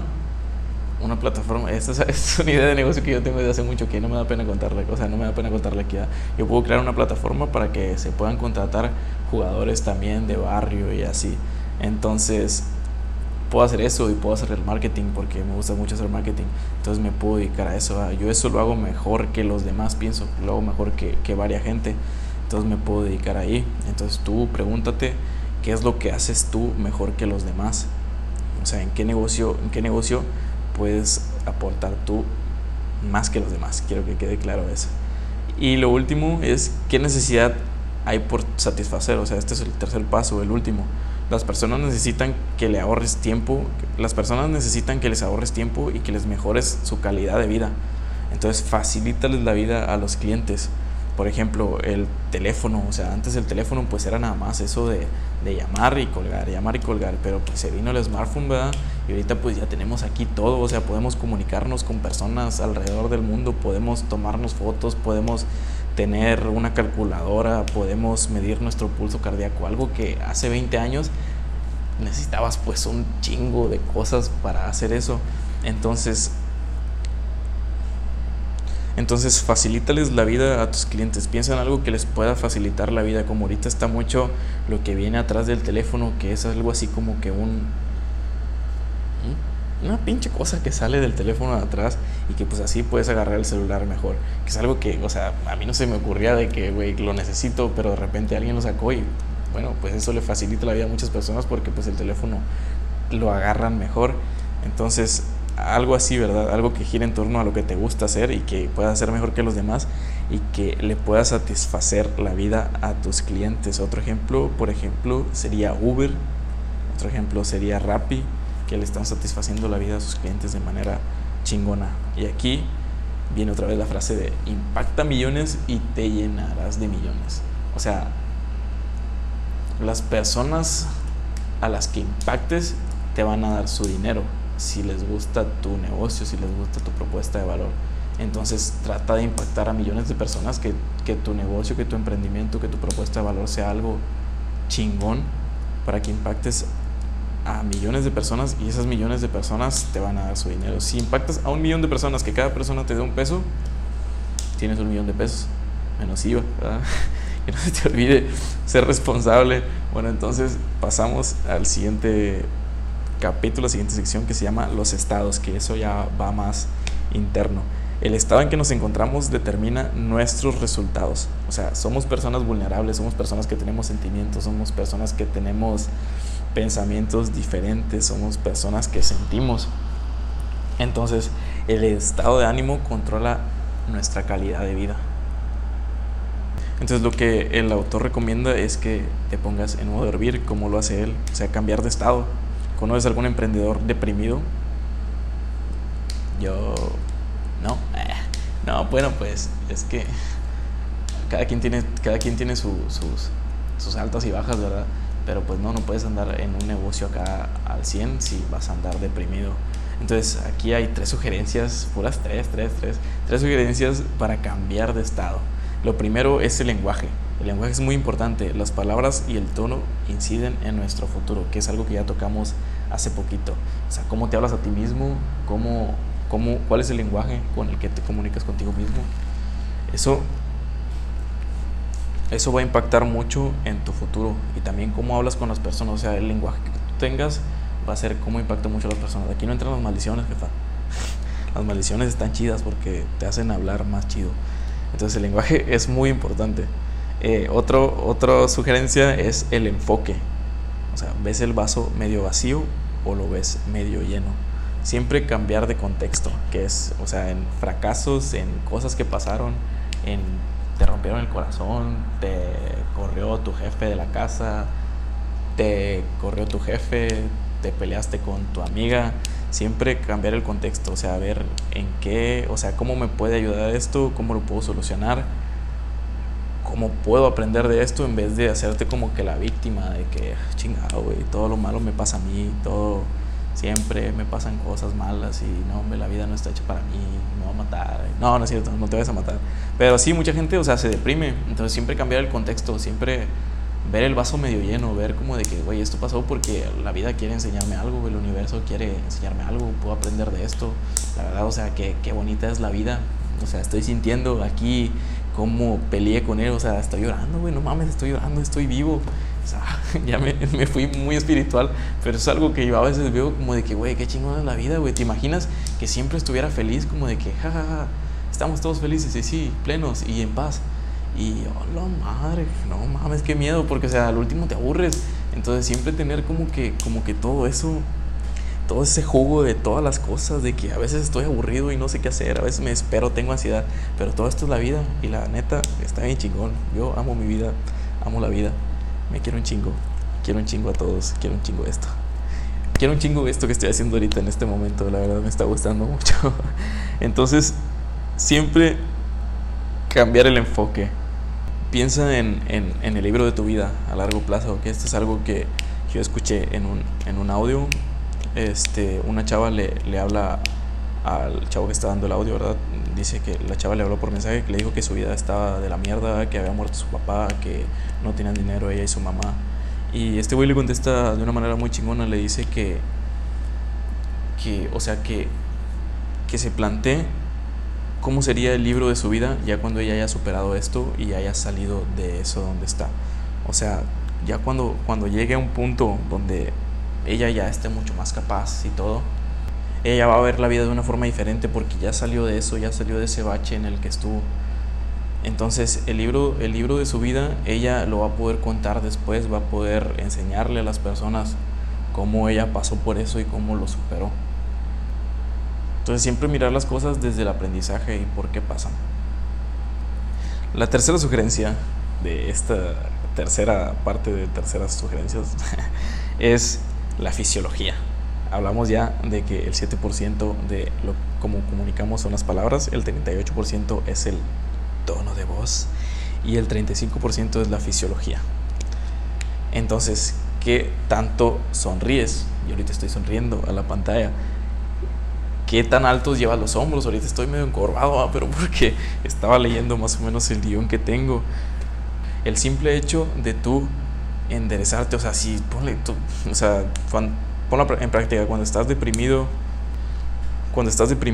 Esta es una idea de negocio que yo tengo desde hace mucho, que no me da pena contarle, o sea, no me da pena contarle aquí. Yo puedo crear una plataforma para que se puedan contratar jugadores también de barrio y así. Entonces, puedo hacer eso y puedo hacer el marketing porque me gusta mucho hacer marketing. Entonces me puedo dedicar a eso. Yo eso lo hago mejor que los demás, pienso, lo hago mejor que varia gente. Entonces me puedo dedicar ahí. Entonces tú pregúntate qué es lo que haces tú mejor que los demás. O sea, en qué negocio puedes aportar tú más que los demás. Quiero que quede claro eso. Y lo último es, ¿qué necesidad hay por satisfacer? O sea, este es el tercer paso, el último. Las personas necesitan que le ahorres tiempo. Las personas necesitan que les ahorres tiempo y que les mejores su calidad de vida. Entonces facilítales la vida a los clientes. Por ejemplo, el teléfono, o sea, antes el teléfono pues era nada más eso de llamar y colgar, pero pues se vino el smartphone, ¿verdad? Y ahorita pues ya tenemos aquí todo, o sea, podemos comunicarnos con personas alrededor del mundo, podemos tomarnos fotos, podemos tener una calculadora, podemos medir nuestro pulso cardíaco, algo que hace 20 años necesitabas pues un chingo de cosas para hacer eso. Entonces facilítales la vida a tus clientes. Piensa en algo que les pueda facilitar la vida. Como ahorita está mucho lo que viene atrás del teléfono, que es algo así como que una pinche cosa que sale del teléfono de atrás y que pues así puedes agarrar el celular mejor. Que es algo que, o sea, a mí no se me ocurría de que, güey, lo necesito, pero de repente alguien lo sacó y bueno, pues eso le facilita la vida a muchas personas porque pues el teléfono lo agarran mejor. Entonces algo así, ¿verdad? Algo que gira en torno a lo que te gusta hacer y que puedas hacer mejor que los demás y que le pueda satisfacer la vida a tus clientes. Otro ejemplo, por ejemplo, sería Uber. Otro ejemplo sería Rappi, que le están satisfaciendo la vida a sus clientes de manera chingona. Y aquí viene otra vez la frase de impacta millones y te llenarás de millones. O sea, las personas a las que impactes te van a dar su dinero si les gusta tu negocio, si les gusta tu propuesta de valor. Entonces trata de impactar a millones de personas, que tu negocio, que tu emprendimiento, que tu propuesta de valor sea algo chingón para que impactes a millones de personas y esas millones de personas te van a dar su dinero. Si impactas a 1 millón de personas, que cada persona te dé $1, tienes $1 millón, menos IVA, ¿verdad? Que no se te olvide ser responsable. Bueno, entonces pasamos al siguiente capítulo, la siguiente sección, que se llama los estados, que eso ya va más interno. El estado en que nos encontramos determina nuestros resultados. O sea, somos personas vulnerables, somos personas que tenemos sentimientos, somos personas que tenemos pensamientos diferentes, somos personas que sentimos. Entonces, el estado de ánimo controla nuestra calidad de vida. Entonces, lo que el autor recomienda es que te pongas en modo hervir, como lo hace él, o sea, cambiar de estado. ¿Conoces algún emprendedor deprimido? Yo no, bueno, pues es que cada quien tiene sus altas y bajas, ¿verdad? Pero pues no puedes andar en un negocio acá al 100 si vas a andar deprimido. Entonces aquí hay 3 sugerencias, puras 3 sugerencias para cambiar de estado. Lo primero es el lenguaje. El lenguaje es muy importante. Las palabras y el tono inciden en nuestro futuro, que es algo que ya tocamos hace poquito. O sea, cómo te hablas a ti mismo, cuál es el lenguaje con el que te comunicas contigo mismo. Eso va a impactar mucho en tu futuro. Y también cómo hablas con las personas. O sea, el lenguaje que tú tengas va a ser cómo impacta mucho a las personas. Aquí no entran las maldiciones, jefa. Las maldiciones están chidas porque te hacen hablar más chido. Entonces el lenguaje es muy importante. Otra sugerencia es el enfoque. O sea, ¿ves el vaso medio vacío o lo ves medio lleno? Siempre cambiar de contexto, que es, o sea, en fracasos, en cosas que pasaron, te rompieron el corazón, te corrió tu jefe de la casa, te corrió tu jefe, te peleaste con tu amiga. Siempre cambiar el contexto, o sea, ver en qué, o sea, cómo me puede ayudar esto, cómo lo puedo solucionar, cómo puedo aprender de esto, en vez de hacerte como que la víctima de que chingado, güey, todo lo malo me pasa a mí, siempre me pasan cosas malas y no, hombre, la vida no está hecha para mí, me va a matar. No es cierto, no te vas a matar. Pero sí, mucha gente, o sea, se deprime. Entonces siempre cambiar el contexto, siempre ver el vaso medio lleno, ver como de que, güey, esto pasó porque la vida quiere enseñarme algo, el universo quiere enseñarme algo, puedo aprender de esto. La verdad, o sea, qué bonita es la vida. O sea, estoy sintiendo aquí cómo peleé con él, o sea, estoy llorando, güey, no mames, estoy llorando, estoy vivo. O sea, ya me fui muy espiritual, pero es algo que yo a veces veo como de que, güey, qué chingona es la vida, güey. ¿Te imaginas que siempre estuviera feliz, como de que, jajaja, estamos todos felices y sí, plenos y en paz? Y, oh, la madre, no mames, qué miedo, porque, o sea, al último te aburres. Entonces siempre tener como que todo eso, todo ese jugo de todas las cosas, de que a veces estoy aburrido y no sé qué hacer, a veces me espero, tengo ansiedad, pero todo esto es la vida y la neta está bien chingón. Yo amo mi vida, amo la vida, me quiero un chingo a todos, quiero un chingo esto. Quiero un chingo esto que estoy haciendo ahorita en este momento, la verdad me está gustando mucho. Entonces, siempre cambiar el enfoque. piensa en el libro de tu vida a largo plazo, que esto es algo que yo escuché en un audio. Una chava le habla al chavo que está dando el audio, ¿verdad? Dice que la chava le habló por mensaje, que le dijo que su vida estaba de la mierda, que había muerto su papá, que no tenían dinero ella y su mamá. Y este güey le contesta de una manera muy chingona, le dice o sea, que se plantee cómo sería el libro de su vida ya cuando ella haya superado esto y haya salido de eso donde está. O sea, ya cuando llegue a un punto donde ella ya esté mucho más capaz y todo, ella va a ver la vida de una forma diferente porque ya salió de eso, ya salió de ese bache en el que estuvo. Entonces el libro de su vida, ella lo va a poder contar después, va a poder enseñarle a las personas cómo ella pasó por eso y cómo lo superó. Entonces siempre mirar las cosas desde el aprendizaje y por qué pasan. La tercera sugerencia de esta tercera parte de terceras sugerencias es la fisiología. Hablamos ya de que el 7% de cómo comunicamos son las palabras, el 38% es el tono de voz y el 35% es la fisiología. Entonces, ¿qué tanto sonríes? Yo ahorita estoy sonriendo a la pantalla. ¿Qué tan altos llevas los hombros? Ahorita estoy medio encorvado, pero porque estaba leyendo más o menos el guión que tengo. El simple hecho de tú enderezarte, o sea, si ponle tú, o sea, ponlo en práctica. Cuando estás deprimido, cuando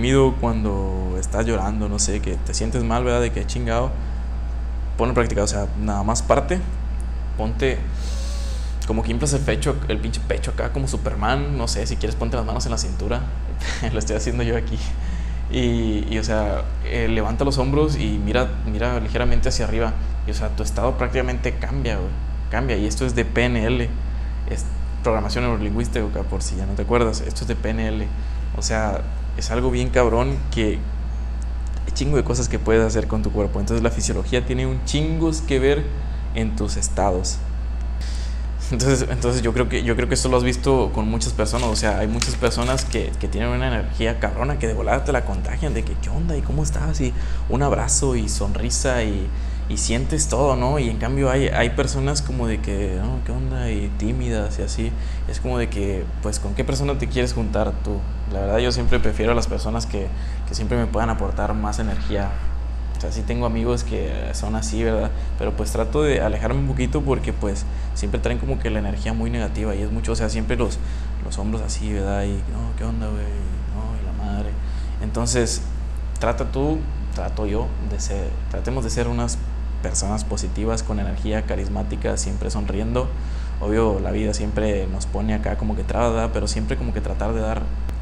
estás llorando, no sé, que te sientes mal, ¿verdad? De que chingado, ponlo en práctica. O sea, nada más ponte como que inflas el pinche pecho acá como Superman, no sé, si quieres ponte las manos en la cintura. Lo estoy haciendo yo aquí. Y o sea, levanta los hombros y mira ligeramente hacia arriba. Y o sea, tu estado prácticamente cambia, güey. Cambia. Y esto es de PNL. Es programación neurolingüística, por si ya no te acuerdas. Esto es de PNL. O sea, es algo bien cabrón que hay chingo de cosas que puedes hacer con tu cuerpo. Entonces la fisiología tiene un chingos que ver en tus estados. Entonces yo creo que esto lo has visto con muchas personas. O sea, hay muchas personas que tienen una energía cabrona, que de volada te la contagian, de que qué onda y cómo estás, y un abrazo y sonrisa y sientes todo, ¿no? Y en cambio hay personas como de que, no, qué onda, y tímidas y así. Es como de que, pues, ¿con qué persona te quieres juntar tú? La verdad, yo siempre prefiero a las personas que siempre me puedan aportar más energía. O sea, sí tengo amigos que son así, ¿verdad? Pero pues trato de alejarme un poquito porque pues siempre traen como que la energía muy negativa y es mucho, o sea, siempre los hombros así, ¿verdad? Y no, ¿qué onda, güey? No, y la madre. Entonces, trato yo tratemos de ser unas personas positivas, con energía carismática, siempre sonriendo. Obvio, la vida siempre nos pone acá como que traba, pero siempre como que tratar de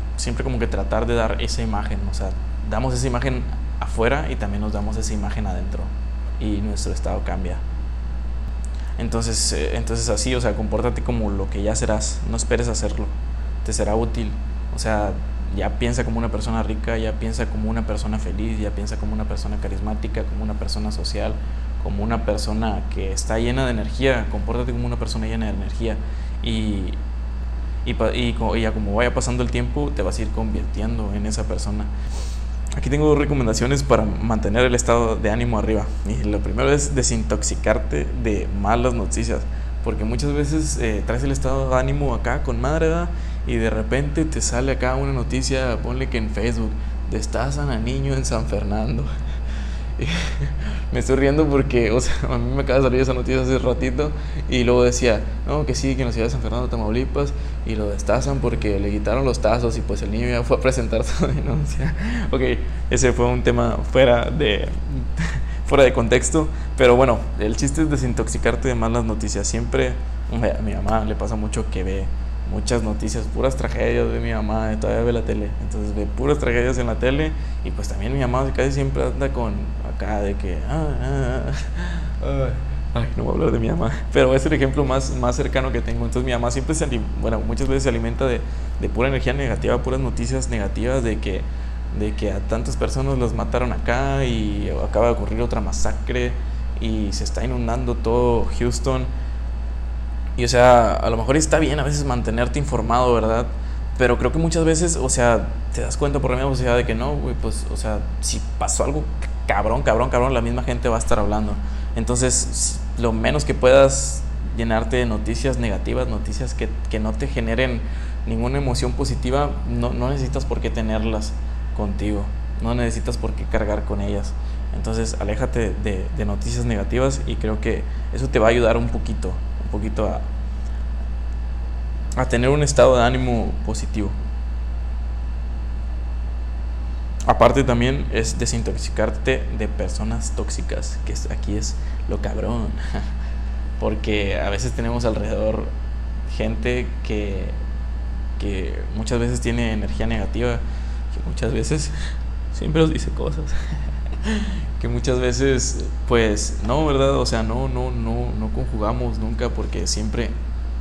dar esa imagen, o sea, damos esa imagen afuera y también nos damos esa imagen adentro y nuestro estado cambia. Entonces así, o sea, compórtate como lo que ya serás, no esperes hacerlo, te será útil. O sea, ya piensa como una persona rica, ya piensa como una persona feliz, ya piensa como una persona carismática, como una persona social, como una persona que está llena de energía. Compórtate como una persona llena de energía y ya como vaya pasando el tiempo te vas a ir convirtiendo en esa persona. Aquí tengo 2 recomendaciones para mantener el estado de ánimo arriba. Y lo primero es desintoxicarte de malas noticias, porque muchas veces traes el estado de ánimo acá con madre, ¿verdad? Y de repente te sale acá una noticia, ponle que en Facebook, destazan a niño en San Fernando. Me estoy riendo porque, o sea, a mí me acaba de salir esa noticia hace ratito y luego decía, no, que sí, que en la ciudad de San Fernando, Tamaulipas, y lo destazan porque le quitaron los tazos y pues el niño ya fue a presentar su denuncia. Ok, ese fue un tema fuera de contexto, pero bueno, el chiste es desintoxicarte de malas noticias. Siempre, a mi mamá le pasa mucho que ve muchas noticias, puras tragedias de mi mamá, todavía ve la tele, entonces ve puras tragedias en la tele y pues también mi mamá casi siempre anda con acá de que no voy a hablar de mi mamá, pero es el ejemplo más cercano que tengo. Entonces mi mamá siempre muchas veces se alimenta de pura energía negativa, puras noticias negativas de que a tantas personas los mataron acá y acaba de ocurrir otra masacre y se está inundando todo Houston. Y o sea, a lo mejor está bien a veces mantenerte informado, ¿verdad? Pero creo que muchas veces, o sea, te das cuenta por la misma sociedad de que no, güey, pues, o sea, si pasó algo cabrón, la misma gente va a estar hablando. Entonces, lo menos que puedas llenarte de noticias negativas, noticias que no te generen ninguna emoción positiva, no necesitas por qué tenerlas contigo, no necesitas por qué cargar con ellas. Entonces, aléjate de noticias negativas, y creo que eso te va a ayudar un poquito a tener un estado de ánimo positivo. Aparte, también es desintoxicarte de personas tóxicas, que aquí es lo cabrón. Porque a veces tenemos alrededor gente que muchas veces tiene energía negativa, que muchas veces siempre nos dice cosas que muchas veces pues no, ¿verdad? O sea, no conjugamos nunca, porque siempre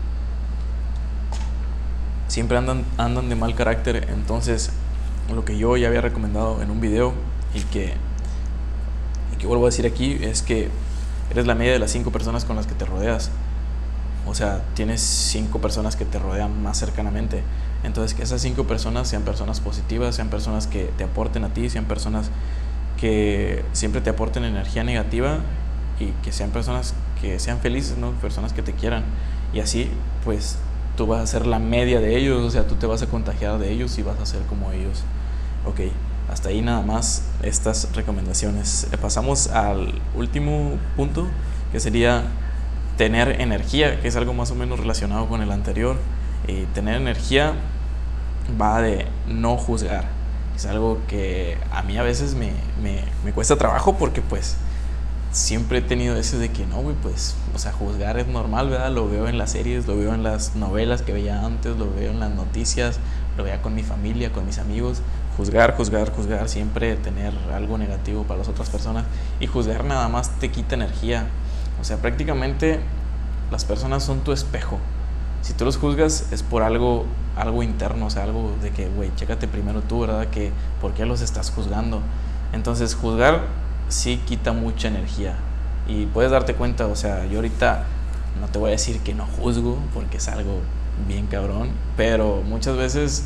andan de mal carácter. Entonces, lo que yo ya había recomendado en un video, y que vuelvo a decir aquí, es que eres la media de las 5 personas con las que te rodeas. O sea, tienes 5 personas que te rodean más cercanamente. Entonces, que esas 5 personas sean personas positivas, sean personas que te aporten a ti, sean personas que siempre te aporten energía negativa, y que sean personas que sean felices, ¿no? Personas que te quieran. Y así, pues, tú vas a ser la media de ellos. O sea, tú te vas a contagiar de ellos y vas a ser como ellos. Ok, hasta ahí nada más estas recomendaciones. Pasamos al último punto, que sería tener energía, que es algo más o menos relacionado con el anterior. Tener energía va de no juzgar. Es algo que a mí a veces me cuesta trabajo, porque pues siempre he tenido ese de que no, güey, pues, o sea, juzgar es normal, ¿verdad? Lo veo en las series, lo veo en las novelas que veía antes, lo veo en las noticias, lo veía con mi familia, con mis amigos. Juzgar, siempre tener algo negativo para las otras personas, y juzgar nada más te quita energía. O sea, prácticamente las personas son tu espejo. Si tú los juzgas es por algo interno, o sea, algo de que, güey, chécate primero tú, ¿verdad? Que ¿por qué los estás juzgando? Entonces, juzgar sí quita mucha energía, y puedes darte cuenta. O sea, yo ahorita no te voy a decir que no juzgo, porque es algo bien cabrón, pero muchas veces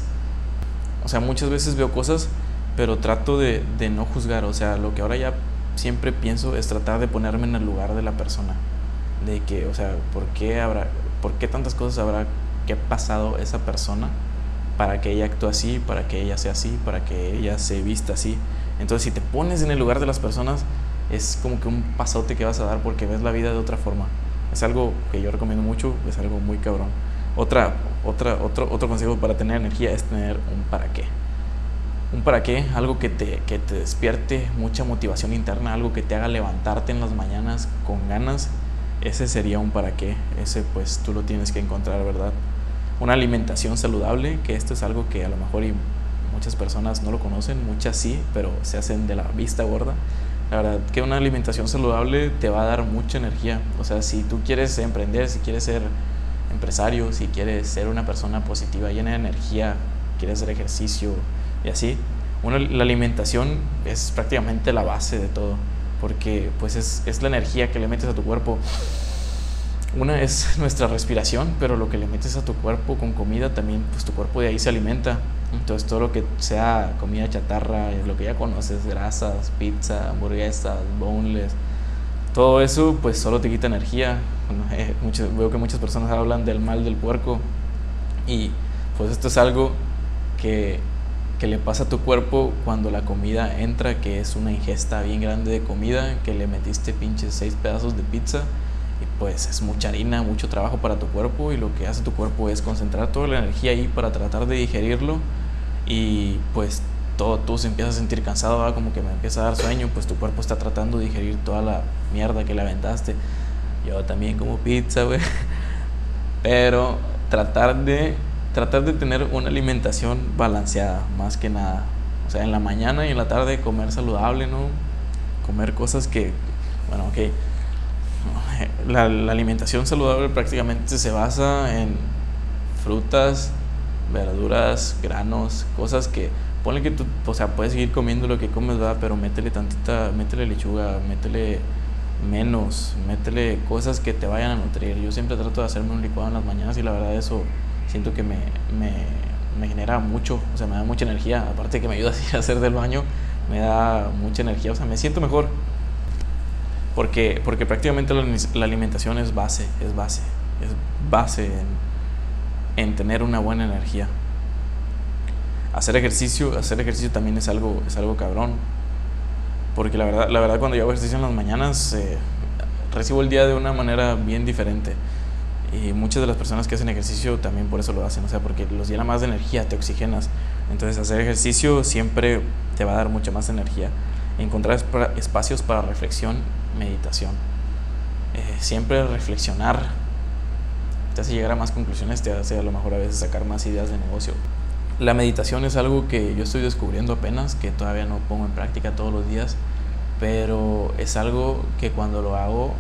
veo cosas, pero trato de no juzgar. O sea, lo que ahora ya siempre pienso es tratar de ponerme en el lugar de la persona, de que, o sea, ¿por qué tantas cosas habrá que pasado esa persona para que ella actúe así, para que ella sea así, para que ella se vista así? Entonces, si te pones en el lugar de las personas, es como que un pasote que vas a dar, porque ves la vida de otra forma. Es algo que yo recomiendo mucho, es algo muy cabrón. Otro consejo para tener energía es tener un para qué. Un para qué, algo que te despierte mucha motivación interna, algo que te haga levantarte en las mañanas con ganas. Ese sería un para qué. Ese pues tú lo tienes que encontrar, ¿verdad? Una alimentación saludable, que esto es algo que a lo mejor y muchas personas no lo conocen, muchas sí, pero se hacen de la vista gorda. La verdad que una alimentación saludable te va a dar mucha energía. O sea, si tú quieres emprender, si quieres ser empresario, si quieres ser una persona positiva, llena de energía, quieres hacer ejercicio y así, la alimentación es prácticamente la base de todo, porque pues es la energía que le metes a tu cuerpo. Una es nuestra respiración, pero lo que le metes a tu cuerpo con comida también, pues tu cuerpo de ahí se alimenta. Entonces todo lo que sea comida chatarra, lo que ya conoces, grasas, pizza, hamburguesas, boneless, todo eso pues solo te quita energía. Veo que muchas personas hablan del mal del puerco, y pues esto es algo que le pasa a tu cuerpo cuando la comida entra, que es una ingesta bien grande de comida, que le metiste pinches 6 pedazos de pizza, y pues es mucha harina, mucho trabajo para tu cuerpo, y lo que hace tu cuerpo es concentrar toda la energía ahí para tratar de digerirlo, y pues tú se empiezas a sentir cansado, ¿verdad? Como que me empieza a dar sueño, pues tu cuerpo está tratando de digerir toda la mierda que le aventaste. Yo también como pizza, güey. Pero tratar de tener una alimentación balanceada, más que nada. O sea, en la mañana y en la tarde comer saludable, ¿no? Comer cosas que, bueno, ok. La alimentación saludable prácticamente se basa en frutas, verduras, granos, cosas que ponle que tú, o sea, puedes seguir comiendo lo que comes, ¿verdad? Pero métele lechuga, métele cosas que te vayan a nutrir. Yo siempre trato de hacerme un licuado en las mañanas, y la verdad eso siento que me genera mucho, o sea, me da mucha energía. Aparte que me ayuda a hacer del baño, me da mucha energía, o sea, me siento mejor. porque prácticamente la alimentación es base en tener una buena energía. Hacer ejercicio también es algo cabrón, porque la verdad cuando yo hago ejercicio en las mañanas recibo el día de una manera bien diferente. Y muchas de las personas que hacen ejercicio también por eso lo hacen, o sea, porque los llena más de energía, te oxigenas. Entonces hacer ejercicio siempre te va a dar mucha más energía. Encontrar espacios para reflexión, meditación. Siempre reflexionar te hace llegar a más conclusiones, te hace a lo mejor a veces sacar más ideas de negocio. La meditación es algo que yo estoy descubriendo apenas, que todavía no pongo en práctica todos los días, pero es algo que cuando lo hago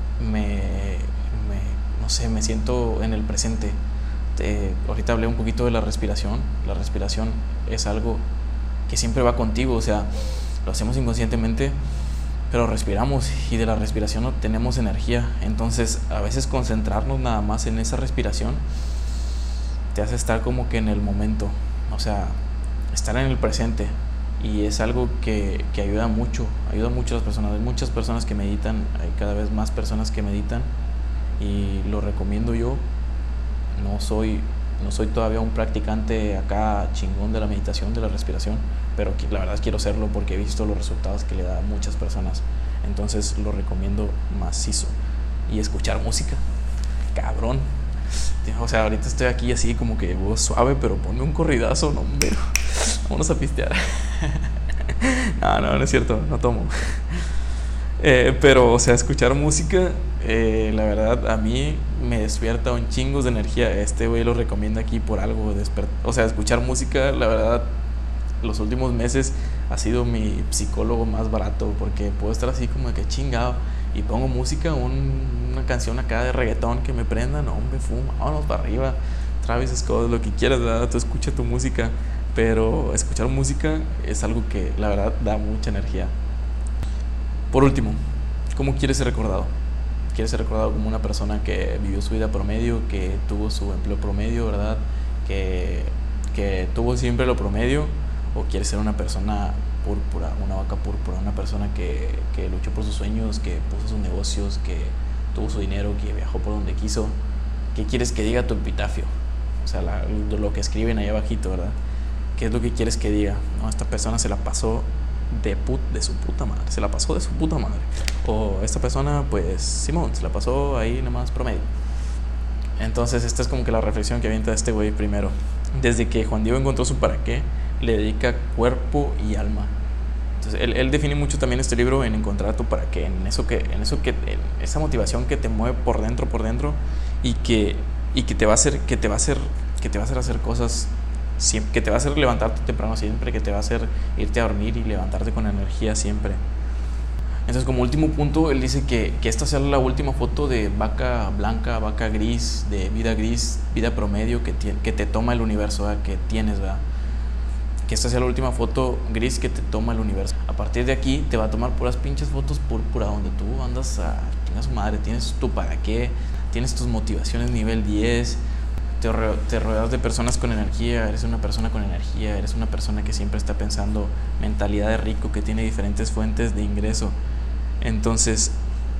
no sé, me siento en el presente. Ahorita hablé un poquito de la respiración. La respiración es algo que siempre va contigo, o sea, lo hacemos inconscientemente, pero respiramos y de la respiración obtenemos energía. Entonces, a veces concentrarnos nada más en esa respiración te hace estar como que en el momento, o sea, estar en el presente. Y es algo que ayuda mucho a las personas. Hay muchas personas que meditan, hay cada vez más personas que meditan y lo recomiendo yo. No soy todavía un practicante acá chingón de la meditación, de la respiración, pero la verdad quiero serlo porque he visto los resultados que le da a muchas personas. Entonces lo recomiendo macizo. Y escuchar música, cabrón. O sea, ahorita estoy aquí así como que voz suave, pero ponme un corridazo, no, hombre. Vámonos a pistear. No es cierto, no tomo. Pero, o sea, escuchar música, la verdad, a mí me despierta un chingo de energía. Este güey lo recomienda aquí por algo. O sea, escuchar música, la verdad, los últimos meses ha sido mi psicólogo más barato, porque puedo estar así como de que chingado y pongo música, una canción acá de reggaetón que me prenda, no, hombre, fuma, vámonos para arriba, Travis Scott, lo que quieras, ¿verdad? Tú escucha tu música, pero escuchar música es algo que la verdad da mucha energía. Por último, ¿cómo quieres ser recordado? ¿Quieres ser recordado como una persona que vivió su vida promedio, que tuvo su empleo promedio, ¿verdad? Que tuvo siempre lo promedio? ¿O quieres ser una persona púrpura, una vaca púrpura, una persona que luchó por sus sueños, que puso sus negocios, que tuvo su dinero, que viajó por donde quiso? ¿Qué quieres que diga tu epitafio? O sea, lo que escriben ahí abajito, ¿verdad? ¿Qué es lo que quieres que diga? No, esta persona se la pasó de su puta madre, se la pasó de su puta madre. O esta persona, pues, Simón, se la pasó ahí nomás promedio. Entonces esta es como que la reflexión que avienta este güey primero. Desde que Juan Diego encontró su para qué, le dedica cuerpo y alma. Entonces él define mucho también este libro en encontrar tu para qué, en esa motivación que te mueve por dentro y que te va a hacer hacer cosas, que te va a hacer levantarte temprano siempre, que te va a hacer irte a dormir y levantarte con energía siempre. Entonces, como último punto, él dice que esta sea la última foto de vaca blanca, vaca gris, vida promedio que te toma el universo, ¿verdad? Que tienes, ¿verdad? Que esta sea la última foto gris que te toma el universo. A partir de aquí te va a tomar puras pinches fotos púrpura, donde tú andas a su madre, tienes tu para qué, tienes tus motivaciones nivel 10, te rodeas de personas con energía, eres una persona con energía, eres una persona que siempre está pensando mentalidad de rico, que tiene diferentes fuentes de ingreso. Entonces,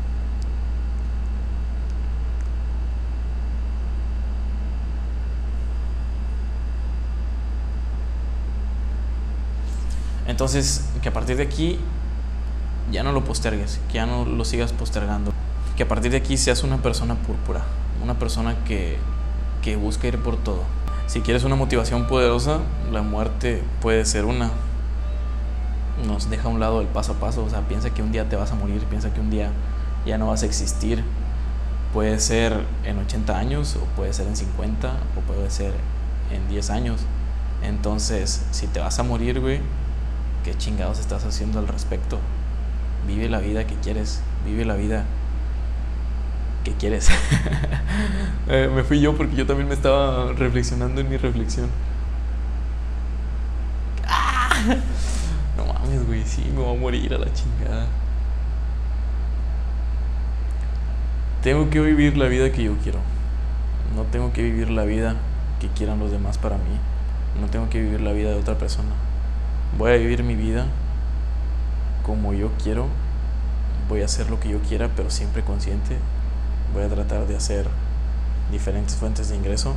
que a partir de aquí ya no lo postergues, que ya no lo sigas postergando, que a partir de aquí seas una persona púrpura, una persona que busca ir por todo. Si quieres una motivación poderosa, la muerte puede ser una. Nos deja a un lado el paso a paso, o sea, piensa que un día te vas a morir, piensa que un día ya no vas a existir. Puede ser en 80 años, o puede ser en 50, o puede ser en 10 años. Entonces, si te vas a morir, güey, ¿qué chingados estás haciendo al respecto? Vive la vida que quieres, vive la vida que quieres. Me fui yo porque yo también me estaba reflexionando en mi reflexión. No mames, güey, sí, me voy a morir a la chingada. Tengo que vivir la vida que yo quiero. No tengo que vivir la vida que quieran los demás para mí. No tengo que vivir la vida de otra persona. Voy a vivir mi vida como yo quiero voy a hacer lo que yo quiera, pero siempre consciente. Voy a tratar de hacer diferentes fuentes de ingreso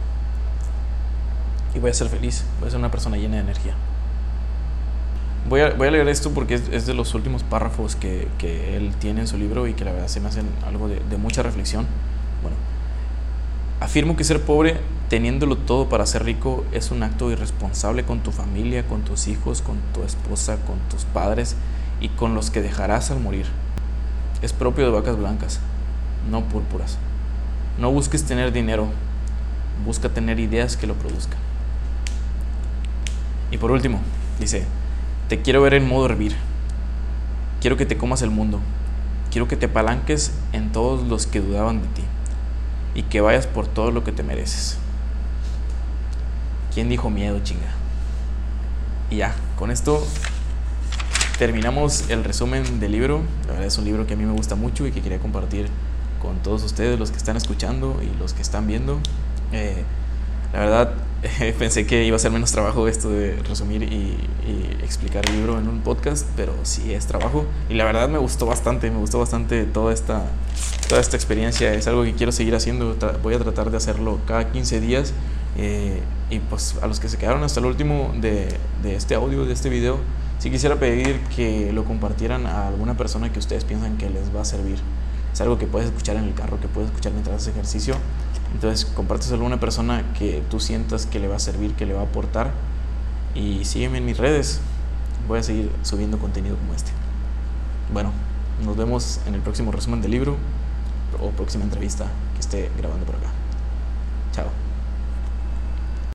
y voy a ser feliz, voy a ser una persona llena de energía. Voy a leer esto porque es de los últimos párrafos que él tiene en su libro y que la verdad se me hacen algo de mucha reflexión. Bueno, afirmo que ser pobre teniéndolo todo para ser rico es un acto irresponsable con tu familia, con tus hijos, con tu esposa, con tus padres y con los que dejarás al morir. Es propio de vacas blancas, no púrpuras. No busques tener dinero, busca tener ideas que lo produzcan. Y por último, dice: te quiero ver en modo hervir. Quiero que te comas el mundo. Quiero que te apalanques en todos los que dudaban de ti y que vayas por todo lo que te mereces. ¿Quién dijo miedo, chinga? Y ya, con esto terminamos el resumen del libro. La verdad es un libro que a mí me gusta mucho y que quería compartir con todos ustedes, los que están escuchando y los que están viendo. La verdad, pensé que iba a ser menos trabajo esto de resumir y explicar el libro en un podcast, pero sí es trabajo. Y la verdad me gustó bastante toda esta experiencia. Es algo que quiero seguir haciendo. Voy a tratar de hacerlo cada 15 días. Y pues a los que se quedaron hasta el último de este audio, de este video, sí quisiera pedir que lo compartieran a alguna persona que ustedes piensan que les va a servir. Es algo que puedes escuchar en el carro, que puedes escuchar mientras haces ejercicio. Entonces compárteselo a alguna persona que tú sientas que le va a servir, que le va a aportar. Y sígueme en mis redes. Voy a seguir subiendo contenido como este. Bueno, nos vemos en el próximo resumen del libro o próxima entrevista que esté grabando por acá.